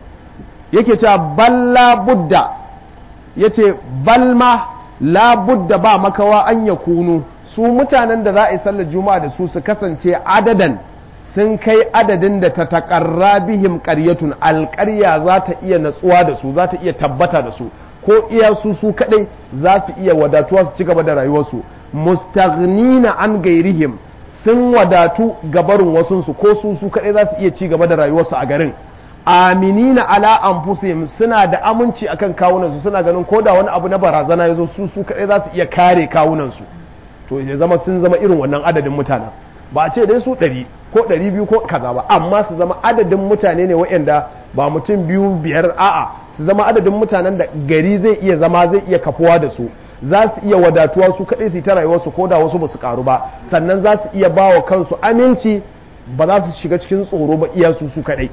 yake cewa balla budda, yace balma la budda ba makawa an ya kunu su mutanen da za a yi sallar juma'a da su kasance adadan sun kai adadin da ta taƙarra bihim ƙaryatun, alƙarya za ta iya natsuwa da su, za ta iya tabbata da su, ko iya su kaɗai za su iya wadatuwa su ci gaba da rayuwarsu, mustaghnina an gairihim sun wadatu gabarin wasunsu, ko su kaɗai za su iya ci gaba da rayuwarsu a garin, aminina ala anfusihim suna da aminci akan kawunansu, suna ganin ko da wani abu na barazana ya zo su kaɗai za su iya kare kawunansu. To ya zama sun zama irin wannan adadin mutanen, ba a ce dai su 100 ko 200 ko kaza ba, amma su zama adadin mutane ne waɗanda ba mutum 2 5 a'a, su zama adadin mutanen da gari zai iya zama, zai iya kafuwa da su, za su iya wadatuwa su kaɗai su yi ta rayuwarsu ko da wasu ba su karu ba, sannan za su iya ba wa kansu aminci, ba za su shiga cikin tsoro ba iya su kaɗai.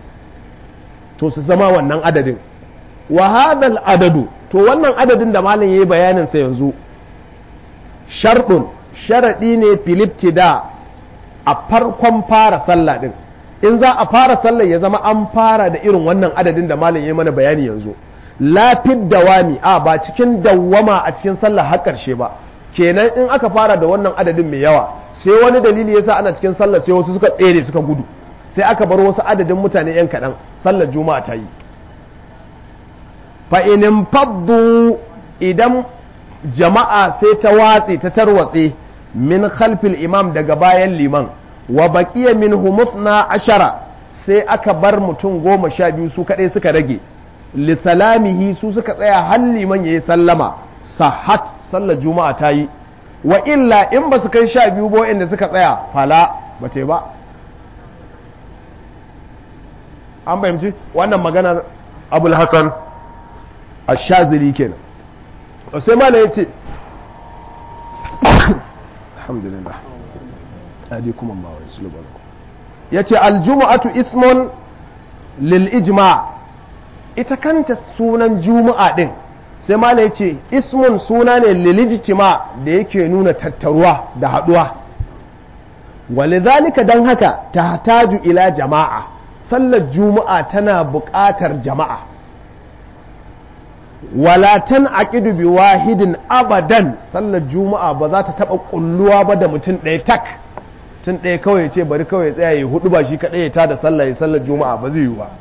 To su zama wannan adadin. Wa hadal adadu, to wannan adadin da malam yayi bayanin sa yanzu, sharɗun sharaɗi ne filibtida a farkon fara sallah din. In za a fara sallah ya zama an fara da irin wannan adadin da malam yayi mana bayani yanzu. Lafid dawami, ba cikin dawwama a cikin sallah har ƙarshe ba. Kenan in aka fara da wannan adadin mai yawa, sai wani dalili yasa ana cikin sallah sai wasu suka tsere suka gudu, sai aka bar wasu adadin mutane yan kaɗan, sallar juma'a ta yi. Fa inin faddu, idan jama'a sai ta watse ta tarwatse min khalfil imam daga bayan liman, wa baqiya minhum 12, sai aka bar mutum 12 su kadai suka rage, li salamihi su suka tsaya har liman yayi sallama, sahat sallar juma'a ta yi. Wa illa in ba su kai 12 ba inda suka tsaya fala bace ba. An bayyana wannan maganar Abul Hasan Ash-Shazili kenan. Sai mala yace alhamdulillah adikum Allah wa yaslubakum, yace aljumu'atu ismun lil ijma', ita kanta sunan juma'a din sai mala yace ismun suna ne lil ijtima' da yake nuna tattaruwa da haduwa, walidhalika dan haka tahtaju ila jama'a, sallar juma'a tana buƙatar jama'a. Wala tan'aqidu bi wahidin abadan, sallar juma'a ba za ta taba kulluwa ba da mutum ɗaya tak, mutum ɗaya kawai ce bari kawai ya tsaya ya hudu ba shi kaɗai ya tada sallah ya sallar juma'a ba zai yi ba.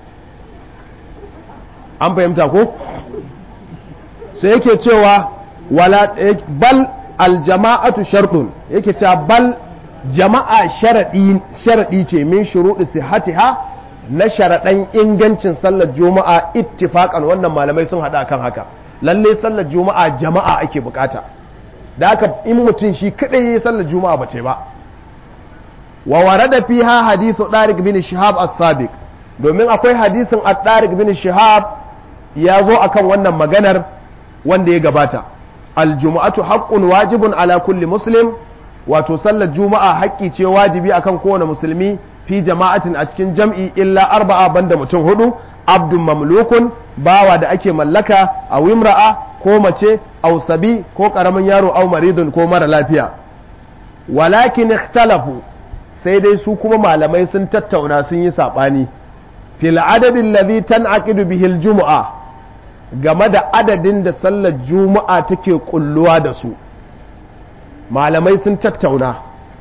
An fahimta ko? sai yake cewa wala bal aljama'atu shartun, yake cewa bal jama'a sharadi ce min shuruɗi sihhatiha, na sharaɗan ingancin sallar juma'a ittifaqan, wannan malamai sun haɗa kan haka, lalle sallar juma'a jama'a ake bukata, da haka in mutum shi kadai yayi sallar juma'a ba ce ba. Wa warada fiha hadithu Tariq bin Shihab as-Sabiq, domin akwai hadisin Tariq bin Shihab ya zo akan wannan maganar wanda ya gabata, aljuma'atu haqqun wajibun ala kulli muslim, wato sallar juma'a haƙƙi ce wajibi akan kowane musulmi, fi jama'atin a cikin jam'i, illa 4 banda mutum 4, abdun mamlukun bawa da ake mallaka, aw imra'a ko mace, aw sabi ko karamin yaro, aw maridun ko mara lafiya. Walakin ikhtalafu, sai dai su kuma malamai sun tattauna sun yi sabani, fil adadin ladhi tan'aqidu bihi al-jumu'a, game da adadin da sallar juma'a take kulluwa da su. malamai sun tattauna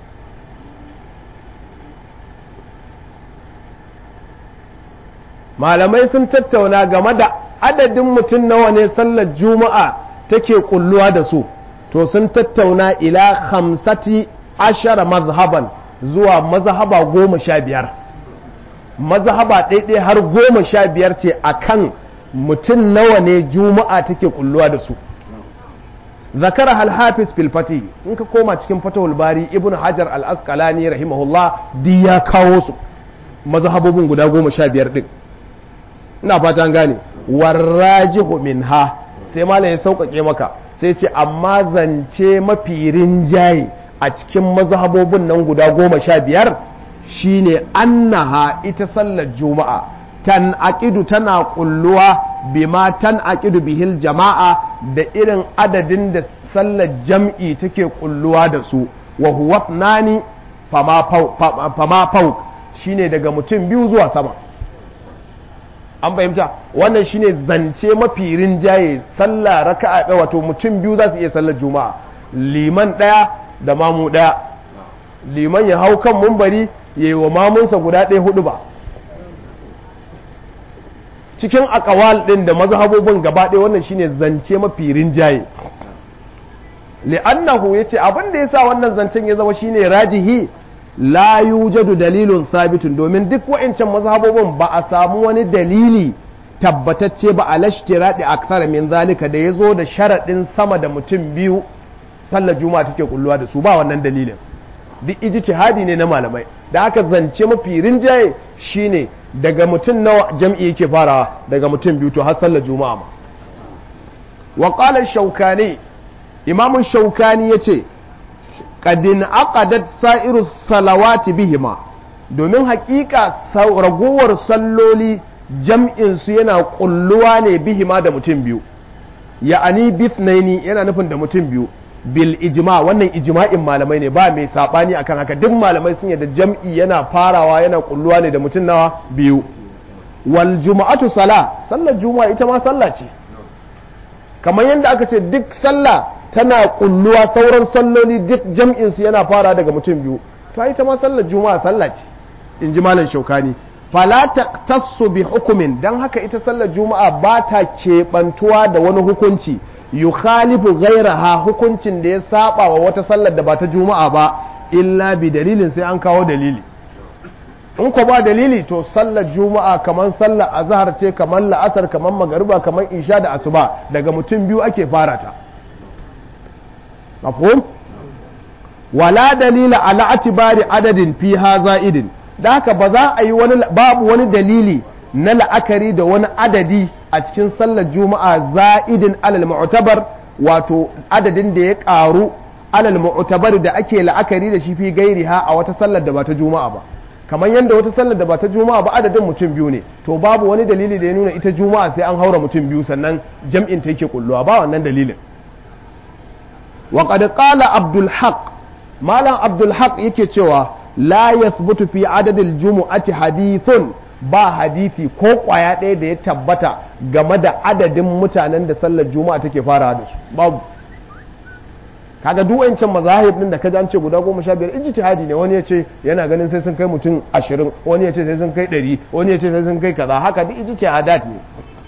game da adadin mutum nawa ne sallar juma'a take kulluwa da su, to sun tattauna ila 15 mazhaban zuwa mazhaba 15, mazhaba ɗaiɗai har 15 ce akan mutum nawa ne juma'a take kulluwa da su. zakara al-hafiz fil fatih, in ka koma cikin fatahul bari ibnu hajar al-asqalani rahimahullah di ya kawo su mazhabobin guda 15 din, ina fata an gane. warrajihu minha, sai malam ya sauƙaƙe maka sai ce amma zance mafi rinjaye a cikin mazhabobin nan guda 15 shine annaha ita sallar juma'a tan'aqidu tana kulluwa bima tan'aqidu bihil jama'a da irin adadin da sallar jam'i take kulluwa da su, wa huwa nani fama fawq shine daga mutum biyu zuwa sama. An fahimta, wannan shine zance mafi rinjaye sallah raka'a ɗaya, wato mutum biyu za su iya sallar juma'a, liman ɗaya da mamu ɗaya, liman ya hau kan mumbari ya yi wa mamunsa guda ɗaya hudu ba. Cikin akawal ɗin da mazhabobin gaba ɗaya wannan shine zance mafi rinjaye. li'annahu yace abin da yasa wannan zancen ya zama shine rajihi, la yujadu dalilun sabitun, domin duk wa'ancan mazhabobin ba a samu wani dalili tabbatacce ba alashtiradi akthar min zalika da yazo da sharadin sama da mutum biyu sallar juma'a take kulluwa da su, ba wannan dalilin. duk ijtihadi ne na malamai, da aka zance mafi rinjaye shine daga mutum nawa jam'i yake farawa, daga mutum biyu to har sallar juma'a ma. wa qala shaukani, imamu shaukani yace qadin aqadat sa'iru salawati bihima, domin hakika ragowar salloli jam'in su yana kulluwa ne bihima da mutum biyu, ya'ani bithnaini yana nufin da mutum biyu, bil ijma, wannan ijma'in malamai ne ba mai sabani akan haka, duk malamai sun yadda jam'i yana farawa yana kulluwa ne da mutum nawa biyu. wal juma'atu sallar juma'a ita ma sallah ce, kamar yadda aka ce duk sallah tana kulluwa, sauran salloli duk jam'in su yana fara daga mutum biyu, to ita ma sallar juma'a sallah ce, in ji malam shaukani. fala taqtassu bi hukumin, dan haka ita sallar juma'a ba ta keɓantuwa da wani hukunci yukhalifu ghairaha, hukuncin da ya saba wa wata sallar da ba ta juma'a ba, illa bi dalilin, sai an kawo dalili. in ko ba dalili to sallar juma'a kaman sallar azhar ce, kaman la'asar, kaman magariba, kaman isha da asuba, daga mutum biyu ake fara ta. mafhum? wala dalila ala atibari adadin fiha za'idin, da haka ba za a yi babu wani dalili na la'akari da wani adadi a cikin sallar juma'a za'idin alal mu'tabar, wato adadin da ya karu alal mu'tabar da ake la'akari da shi fi gairiha a wata sallar da ba ta juma'a ba. kamar yadda wata sallar da ba ta juma'a ba adadin mutum biyu ne, to babu wani dalili da ya nuna ita juma'a sai an haura mutum biyu sannan jam'in ta yake kulluwa, ba wannan dalilin. wa qad qala abdul haq, malam abdul haq yake cewa la yathbutu fi adadil jumu'ati hadithun, ba hadisi ko kwaya ɗaya da ya tabbata game da adadin mutanen da sallar juma'a take fara da su, babu. kaga duk wancan mazahib din da kaji an ce guda 15 ijtihadi ne, wani ya ce yana ganin sai sun kai mutum 20, wani ya ce sai sun kai 100, wani ya ce sai sun kai kaza, haka duk ijtihadat ne.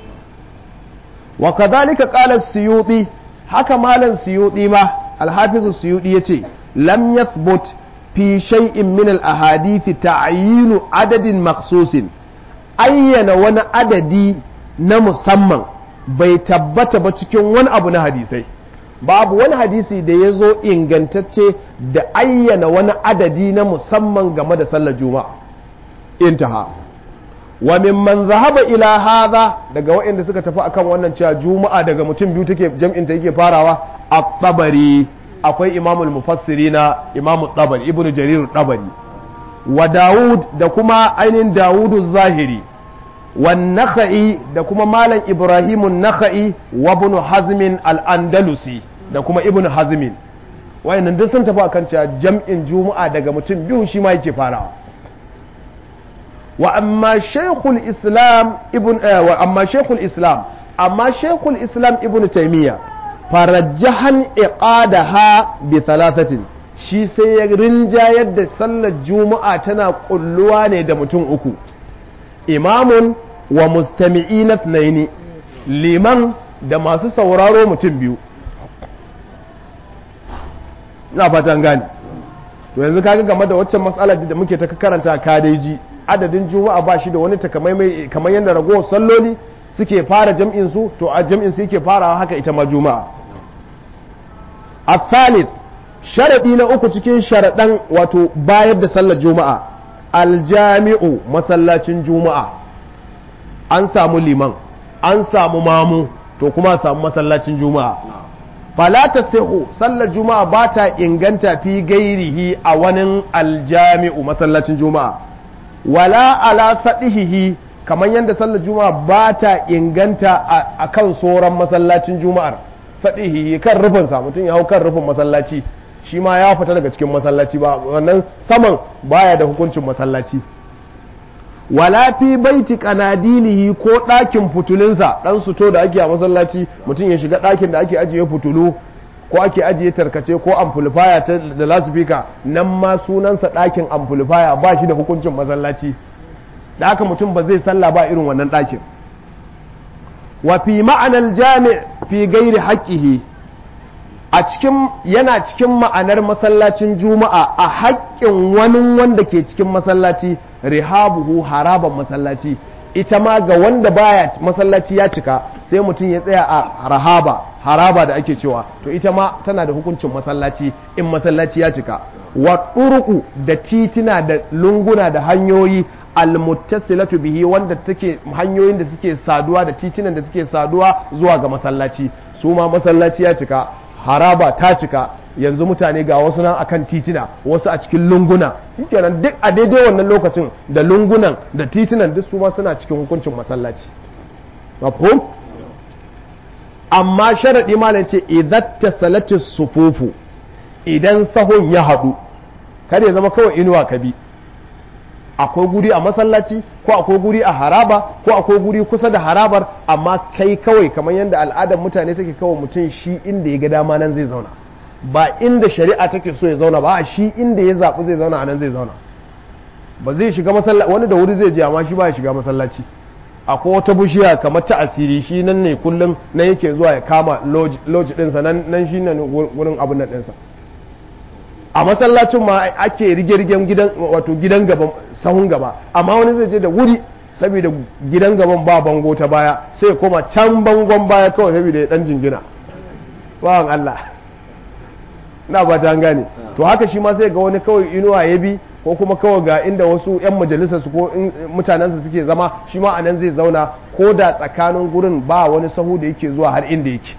wa kadhalika qala as-suyuti, haka malam suyuti ma al-hafiz as-suyuti yace lam yathbut fi shay'in min al-ahadith ta'yinu adadin makhsusin, ayyana wani adadi na musamman bai tabbata ba cikin wani abu na hadisai. babu wani hadisi da ya zo ingantacce da ayyana wani adadi na musamman game da sallar juma'a. intaha. wa mimman zahaba ila hadha, daga waɗanda suka tafi akan wannan cewa juma'a daga mutum biyu take jam'in ta yake farawa, at-tabari, akwai imamul mufassirina imamu tabari, ibnu jarir tabari, wa Dawud da kuma ainihin Dawudu Zahiri, wa Nakhai da kuma Malam Ibrahimun Nakhai, wa Ibn Hazmin al-Andalusi da kuma Ibn Hazmin. Wayannan duk sun tafi akan cewa jam'in Juma'a daga mutum biyu shi ma yake farawa. Wa amma Shaykhul Islam Ibn Taymiyyah farajjahan iqadaha bi thalathatin, shi sai ya rinjayar da sallar juma'a tana kulluwa ne da mutum uku, imamun wa mustami'ina ithnaini, liman da masu sauraro mutum biyu. ina fatan gani. To yanzu kaga game da waccan matsalar da muke ta karanta kadeji, adadin juma'a ba shi da wani takamaimai kamar yadda ragowar salloli suke fara jam'in su, to a jam'in su yake farawa haka ita ma juma'a. الثالث sharadi na uku cikin sharadan wato bayar da sallar juma'a, aljami'u masallacin juma'a, an samu liman an samu mamu to kuma samu masallacin juma'a. fala tasihu sallar juma'a ba ta inganta fi gairihi a wani aljami'u masallacin juma'a, wala ala sadihihi kamar yadda sallar juma'a ba ta inganta a kan sauran masallacin juma'ar, sadihihi kan rufinsa, mutum ya hau kan rufin masallaci shi ma ya fita daga cikin masallaci, ba wannan saman baya da hukuncin masallaci. wala fi baiti kanadilihi ko ɗakin fitulinsa, ɗan suto da ake a masallaci, mutum ya shiga ɗakin da ake ajiye fitulu ko ake ajiye tarkace ko amplifier da lasifika, nan ma sunansa ɗakin amplifier, ba shi da hukuncin masallaci, da haka mutum ba zai salla ba irin wannan ɗakin. wa fi ma'anar jami' fi gairi haƙƙihi, a cikin yana cikin ma'anar masallacin juma'a a haƙƙin wani wanda ke cikin masallaci, rihabuhu haraban masallaci, ita ma ga wanda baya masallaci ya cika sai mutum ya tsaya a haraba da ake cewa, to ita ma tana da hukuncin masallaci in masallaci ya cika. wa turuqu da titina da lunguna da hanyoyi almuttasilatu bihi, wanda take hanyoyin da suke saduwa da titinan da suke saduwa zuwa ga masallaci, su ma masallaci ya cika, haraba ta cika, yanzu mutane ga wasu nan akan titina, wasu a cikin lunguna, shikenan duk a daidai wannan lokacin da lungunan da titinan duk su ma suna cikin hukuncin masallaci. mafhum? amma sharadi malam ce idan tasalati sufufu, idan sahun ya hadu, kada ya zama kawai inuwa ka bi, akwai guri a masallaci ko akwai guri a haraba ko akwai guri kusa da harabar, amma kai kawai kamar yadda al'adar mutane take kawai mutum shi inda ya ga dama nan zai zauna, ba inda shari'a take so ya zauna ba, shi inda ya zaɓi zai zauna a nan zai zauna, ba zai shiga masallaci. Wani da wuri zai je amma shi ba ya shiga masallaci, akwai wata bishiya kamar ta asiri, shi nan ne kullum nan yake zuwa ya kama lodge ɗinsa, nan shi ne wurin abin nan ɗinsa. a masallacin ma ake rige-rigen gidan gaban sahun gaba, amma wani zai je da wuri saboda gidan gaban ba bango ta baya, sai ya koma can bangon baya kawai saboda ya dan jingina. bawan Allah, na ba ta gane. to haka shi ma sai ga wani kawai inuwa ya bi, ko kuma kawai ga inda wasu 'yan majalisar su ko mutanensa suke zama, shi ma anan zai zauna, ko da tsakanin gurin ba wani sahu da yake zuwa har inda yake.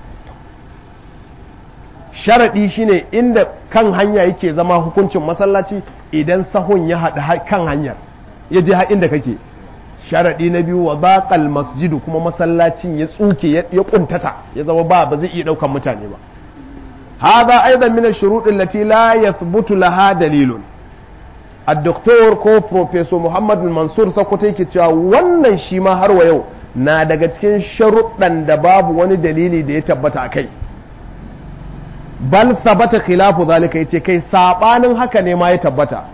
sharaɗi shine inda kan hanya yake zama hukuncin masallaci, idan sahun ya haɗa kan hanyar ya je har inda kake. sharaɗi na biyu wa baqal masjidu, kuma masallacin ya tsuke ya kuntata, ya zama ba zai iya ɗaukan mutane ba. hada aidan min ash-shurut allati la yathbutu laha dalilun. ad-doktor ko professor Muhammad Mansur Sokoto yake cewa wannan shi ma har wa yau na daga cikin sharuɗan da babu wani dalili da ya tabbata akai. bal sabata khilafu zalika, yace kai sabanin haka ne ma ya tabbata.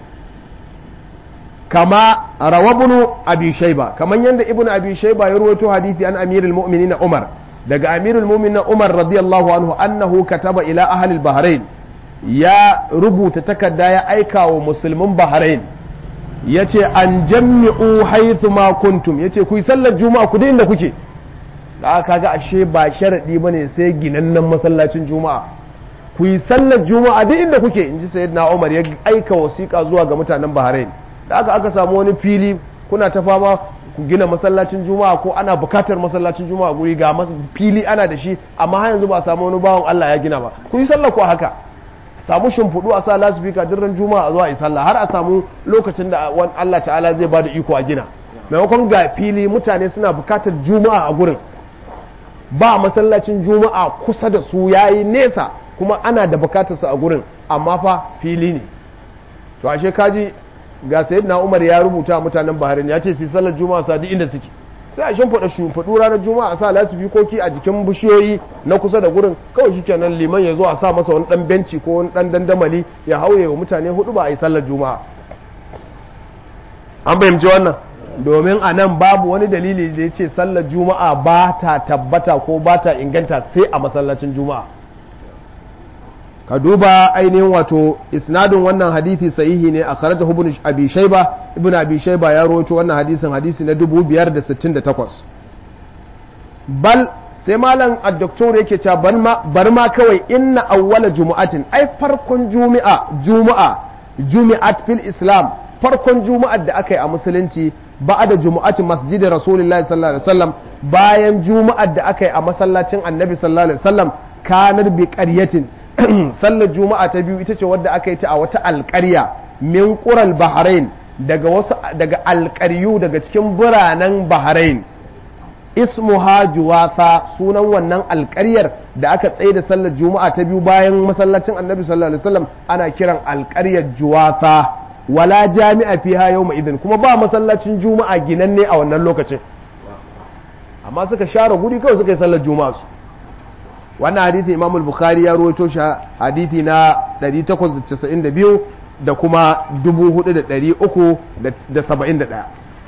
kama rawabunu abi shayba, kaman yanda ibnu abi shayba ya rawaito hadisi an amirul mu'minin Umar, daga amirul mu'minin Umar radiyallahu anhu annahu kataba ila ahli al-bahrain, ya rubuta takarda ya aika wa musulmin Bahrain, yace an jami'u haythu ma kuntum, yace ku yi sallar juma'a ku da inda kuke. da kaga ashe ba sharadi bane sai ginannen masallacin juma'a, ku yi sallar juma'a duk inda kuke, in ji sayyidina Umar ya aika wasiƙa zuwa ga mutanen Bahrain. da aka samu wani fili kuna ta fama ku gina masallacin juma'a, ko ana bukatar masallacin juma'a guri ga fili ana da shi, amma har yanzu ba a samu wani bawan Allah ya gina ba, ku yi sallar ku haka, samu shimfiɗu a sa lasifika dirran juma'a a zuwa a yi sallah, har a samu lokacin da Allah ta'ala zai ba da iko a gina. maimakon ga fili mutane suna bukatar juma'a a gurin, ba masallacin juma'a kusa da su yayi nesa, kuma ana da bukatarsa a gurin, amma fa fili ne. to ashe kaji ga sayyidina Umar ya rubuta mutanen Bahrain, ya ce su sallar juma'a sa duk inda suke, sai a shimfiɗu ranar juma'a a sa lasifikoki a jikin bishiyoyi na kusa da gurin kawai shi kenan liman ya zo a sa masa wani ɗan benci ko wani ɗan dandamali ya hauye wa mutane hudu ba a yi sallar juma'a. An fahimci wannan domin a nan babu wani dalili da ya ce sallar juma'a ba ta tabbata ko ba ta inganta sai a masallacin juma'a. Ka duba ainihin wato isnadin wannan hadithi sahihi ne a kharaja ibn abi shayba ya rawaito wannan hadisi na 568. Bal sai malam ad-doktor yake cewa bar ma kawai inna awwala jumu'atin ai farkon jumi'at fil islam farkon juma'ar da aka yi a musulunci ba'da jumu'atin masjidin rasulullahi sallallahu alaihi wasallam bayan juma'ar da aka yi a masallacin annabi sallallahu alaihi wasallam kanar bi qaryatin sallar juma'a ta biyu ita ce wadda aka yi ta a wata alƙarya min ƙural bahrain daga alƙaryu daga cikin biranen bahrain ismuha juwatha sunan wannan alƙaryar da aka tsaye da sallar juma'a ta biyu bayan masallacin annabi sallallahu alaihi wasallam ana kiran alƙaryar juwatha wala jami'a fiha yawma idin kuma ba masallacin juma'a ginanne a wannan lokacin amma suka share guri kawai suka yi sallar juma'a su. Wannan hadithi Imam al-Bukhari ya ruwaito shi hadithi na 892 da kuma 4371.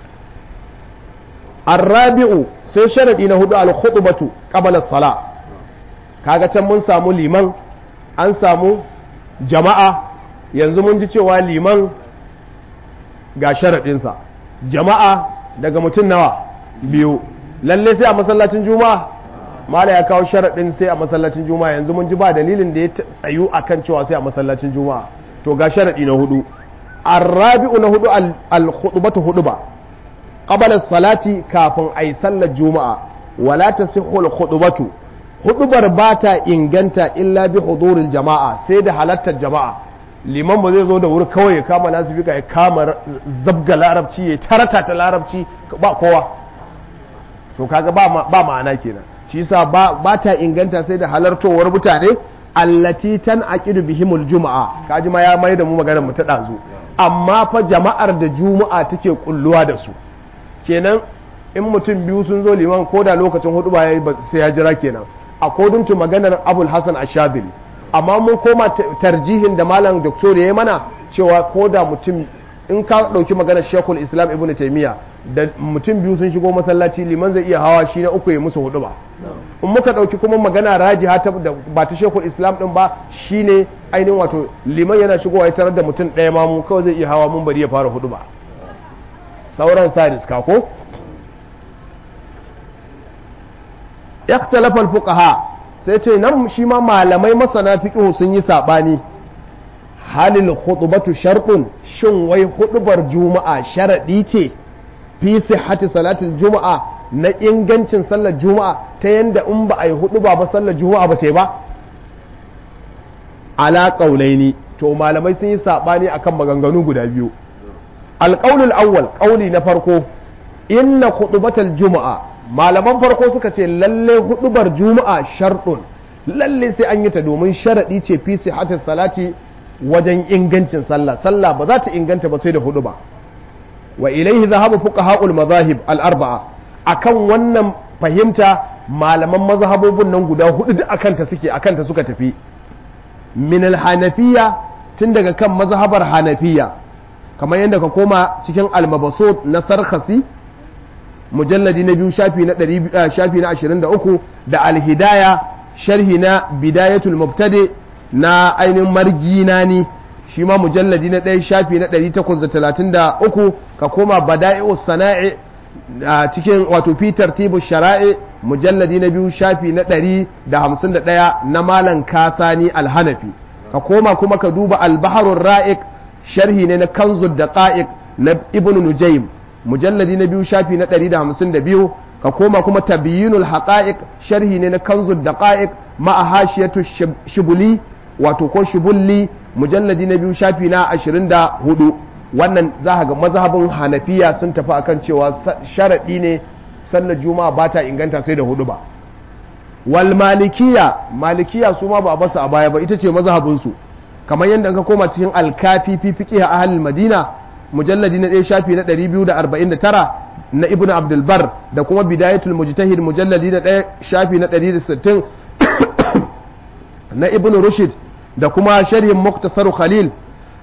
Ar-rabi'u sai sharadi na hudu al-khutbatu qabla as-salah. Kaga can mun samu liman, an samu jama'a, yanzu mun ji cewa liman ga sharadin sa. Jama'a daga mutum nawa? Biyu. Lalle sai a masallacin Juma'a mala ya kawo sharaɗin sai a masallacin juma'a yanzu mun ji ba dalilin da ya tsayu akan cewa sai a masallacin juma'a to ga sharaɗi na hudu arrabi'u na hudu al-khutbatu huduba qabla salati kafin ai sallar juma'a wala tasihhu al-khutbatu hudubar ba ta inganta illa bi huduril jama'a sai da halartar jama'a liman ba zai zo da wuri kawai ya kama lasifika ya kama zabga larabci ya tarata ta larabci ba kowa to kaga ba ma'ana kenan shi yasa ba ta inganta sai da halartowar mutane allati tan aqidu bihimul juma'a kaji ma ya mai da mu maganar mu ta dazu amma fa jama'ar da juma'a take kulluwa da su kenan in mutum biyu sun zo liman ko da lokacin hudu ba yayi sai ya jira kenan according to maganar Abul Hasan Ash-Shadhili amma mun koma tarjihin da malam doktor yayi mana cewa ko da mutum in ka dauki maganar Sheikhul Islam Ibn Taymiyyah da mutum biyu sun shigo masallaci liman zai iya hawa shi na uku ya musu hudu ba in muka dauki kuma magana rajiha ta ba ta Sheikhul Islam din ba shine ainihin wato liman yana shigowa ya tarar da mutum ɗaya ma mu kawai zai iya hawa mun bari ya fara hudu ba sauran sadis ka ko ikhtalafa al-fuqaha sai ce nan shi ma malamai masana fiqh sun yi sabani halil khutbatu shartun shin wai hudubar juma'a sharadi ce fi sihhati salatul juma'a na ingancin sallar juma'a ta yanda in ba a yi hudu ba sallar juma'a ba ce ba ala qaulaini to malamai sun yi sabani akan maganganu guda biyu alqaulul awwal qauli na farko inna khutbatal juma'a malaman farko suka ce lalle hudubar juma'a shartun lalle sai an yi ta domin sharadi ce fi sihhati salati wajen ingancin sallah ba za ta inganta ba sai da hudu ba wa ilaihi zahabu fuqaha'ul mazahib al-arba'a akan wannan fahimta malaman mazhabobin nan guda hudu duk akanta suka tafi min al-hanafiyya tun daga kan mazhabar hanafiya kamar yadda ka koma cikin al-mabsut na sarkhasi mujalladi na biyu shafi na 23 da al-hidaya sharhi na bidayatul mubtadi na ainihin marginani shi ma mujalladi na ɗaya shafi na 833 ka koma bada'i'us sana'i a cikin wato fi tartibu shara'i mujalladi na biyu shafi na 151 na malan kasani alhanafi ka koma kuma ka duba albaharun ra'iq sharhi ne na kanzud daqa'iq na ibn nujaym mujalladi na biyu shafi na 152 ka koma kuma tabyinul haqa'iq sharhi ne na kanzud daqa'iq ma'a hashiyatu shibuli wato ko shibulli mujalladi na biyu shafi na 24 wannan za ga mazhabin hanafiya sun tafi akan cewa sharaɗi ne sallar juma'a ba ta inganta sai da hudu ba wal malikiya su ma ba basu a baya ba ita ce mazhabinsu kamar yadda ka koma cikin alkafi fi fiqh ahlul madina mujalladi na 1 shafi na 249 na ibn abdulbar da kuma bidayatul mujtahid mujalladi na 1 shafi na 160 na ibn rushd da kuma sharhin muktasar khalil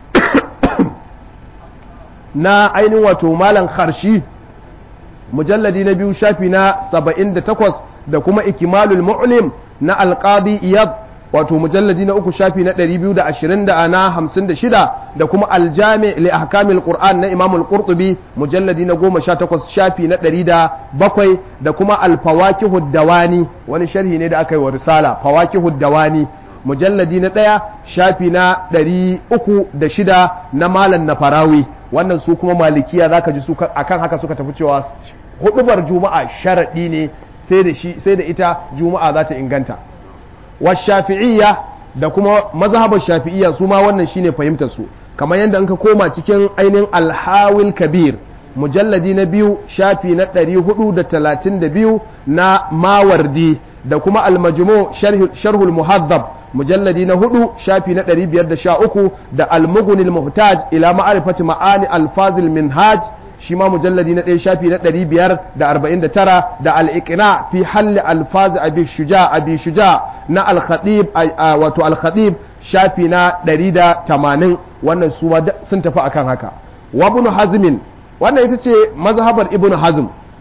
na ainihin wato malam kharshi mujalladi na 2 shafi na 78 da kuma ikmalul mu'lim na alqadi iyad wato mujalladi na 3 shafi na 220 da na 56 da kuma aljami li ahkamil qur'an na imam al-qurtubi mujalladi na 18 shafi na 107 da kuma al-fawakihud dawani wani sharhi ne da aka yi wa risala fawakihud dawani mujalladi na 1 shafi na 306 na malam nafarawi wannan su kuma malikiya zaka ji su akan haka suka tafi cewa hudubar juma'a sharadi ne sai da ita juma'a za ta inganta wa shafi'iyya da kuma mazhabar shafi'iyya su ma wannan shine fahimtar su kamar yadda an ka koma cikin ainihin alhawil kabir mujalladi na 2 shafi na 432 na mawardi da kuma almajmu sharhul muhaddab mujalladi na 4 shafi na 513 da almughnil muhtaj ila ma'rifati ma'ani alfazil minhaj shi ma mujalladi na 1 shafi na 549 da al-iqna fi hal alfaz abi shuja na al-khatib wato al-khatib shafi na 180 wannan su sun tafi akan haka wa ibn hazm wannan ita ce mazhabar ibn hazm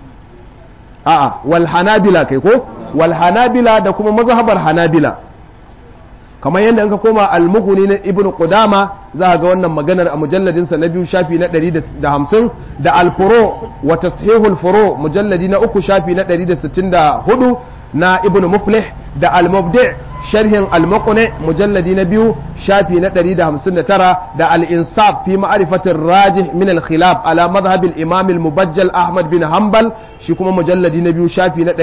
wal hanabila kai ko wal hanabila da kuma mazhabar hanabila kamar yadda an ka koma al-mughni na ibnu qudama za ga wannan maganar a mujalladin sa na 2 shafi na 150 da al-furu wa tashihul furu mujalladi na 3 shafi na 164 na ibnu muflih da al-mubdi' sharhin al-muqni mujalladi na 2 shafi na 159 da al-insaf fi ma'rifati ar-rajih min al-khilaf ala madhhab al-imam al-mubajjal ahmad bin hanbal shi kuma mujalladi na 2 shafi na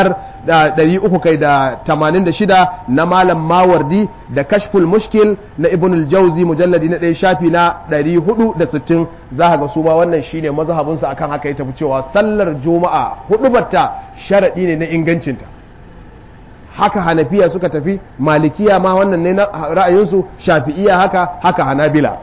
386 na malam mawardi da kashful mushkil na ibn al-jawzi mujalladi na 1 shafi na 460 za ga su ba wannan shine mazhabin sa akan haka ya tafi cewa sallar juma'a hudubarta sharadi ne na ingancinta haka hanafiya suka tafi malikiya ma wannan ne na ra'ayinsu shafi'iya haka hanabila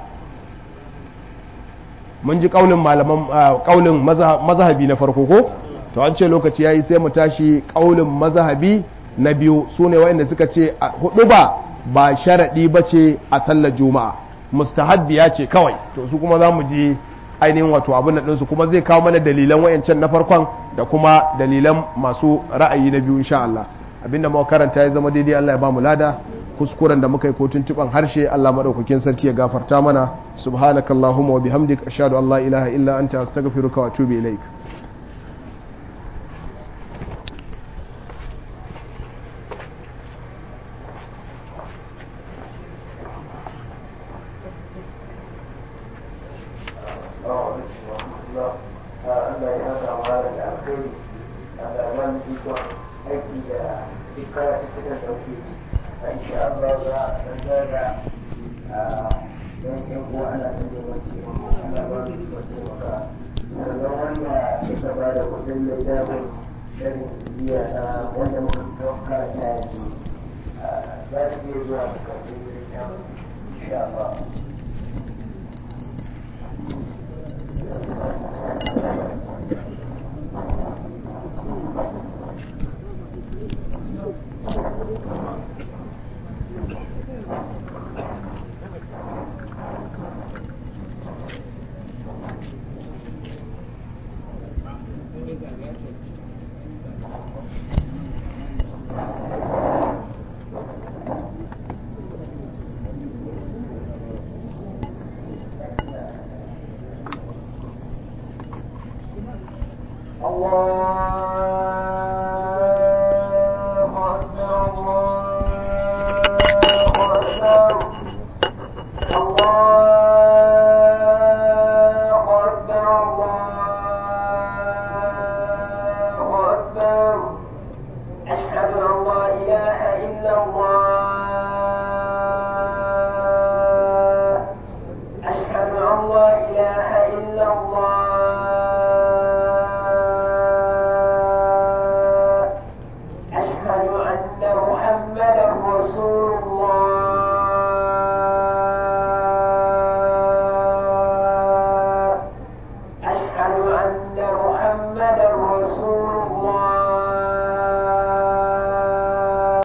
mun ji kaulin malaman kaulin mazhabi na farko ko to an ce lokaci yayi sai mu tashi kaulin mazhabi na biyu sune waɗanda suka ce huduba ba sharadi bace a sallar juma'a mustahabbiya ce kawai to su kuma zamu ji ainihin wato abin nan su kuma zai kawo mana dalilan wayancan na farkon da kuma dalilan masu ra'ayi na biyu insha Allah abinda muka karanta ya zama daidai Allah ya ba mu lada kuskuren da muka yi ko tuntuban harshe Allah madaukakin sarki ya gafarta mana subhanakallahumma wa bihamdika ashhadu an la ilaha illa anta astaghfiruka wa atubu ilaik Thank you.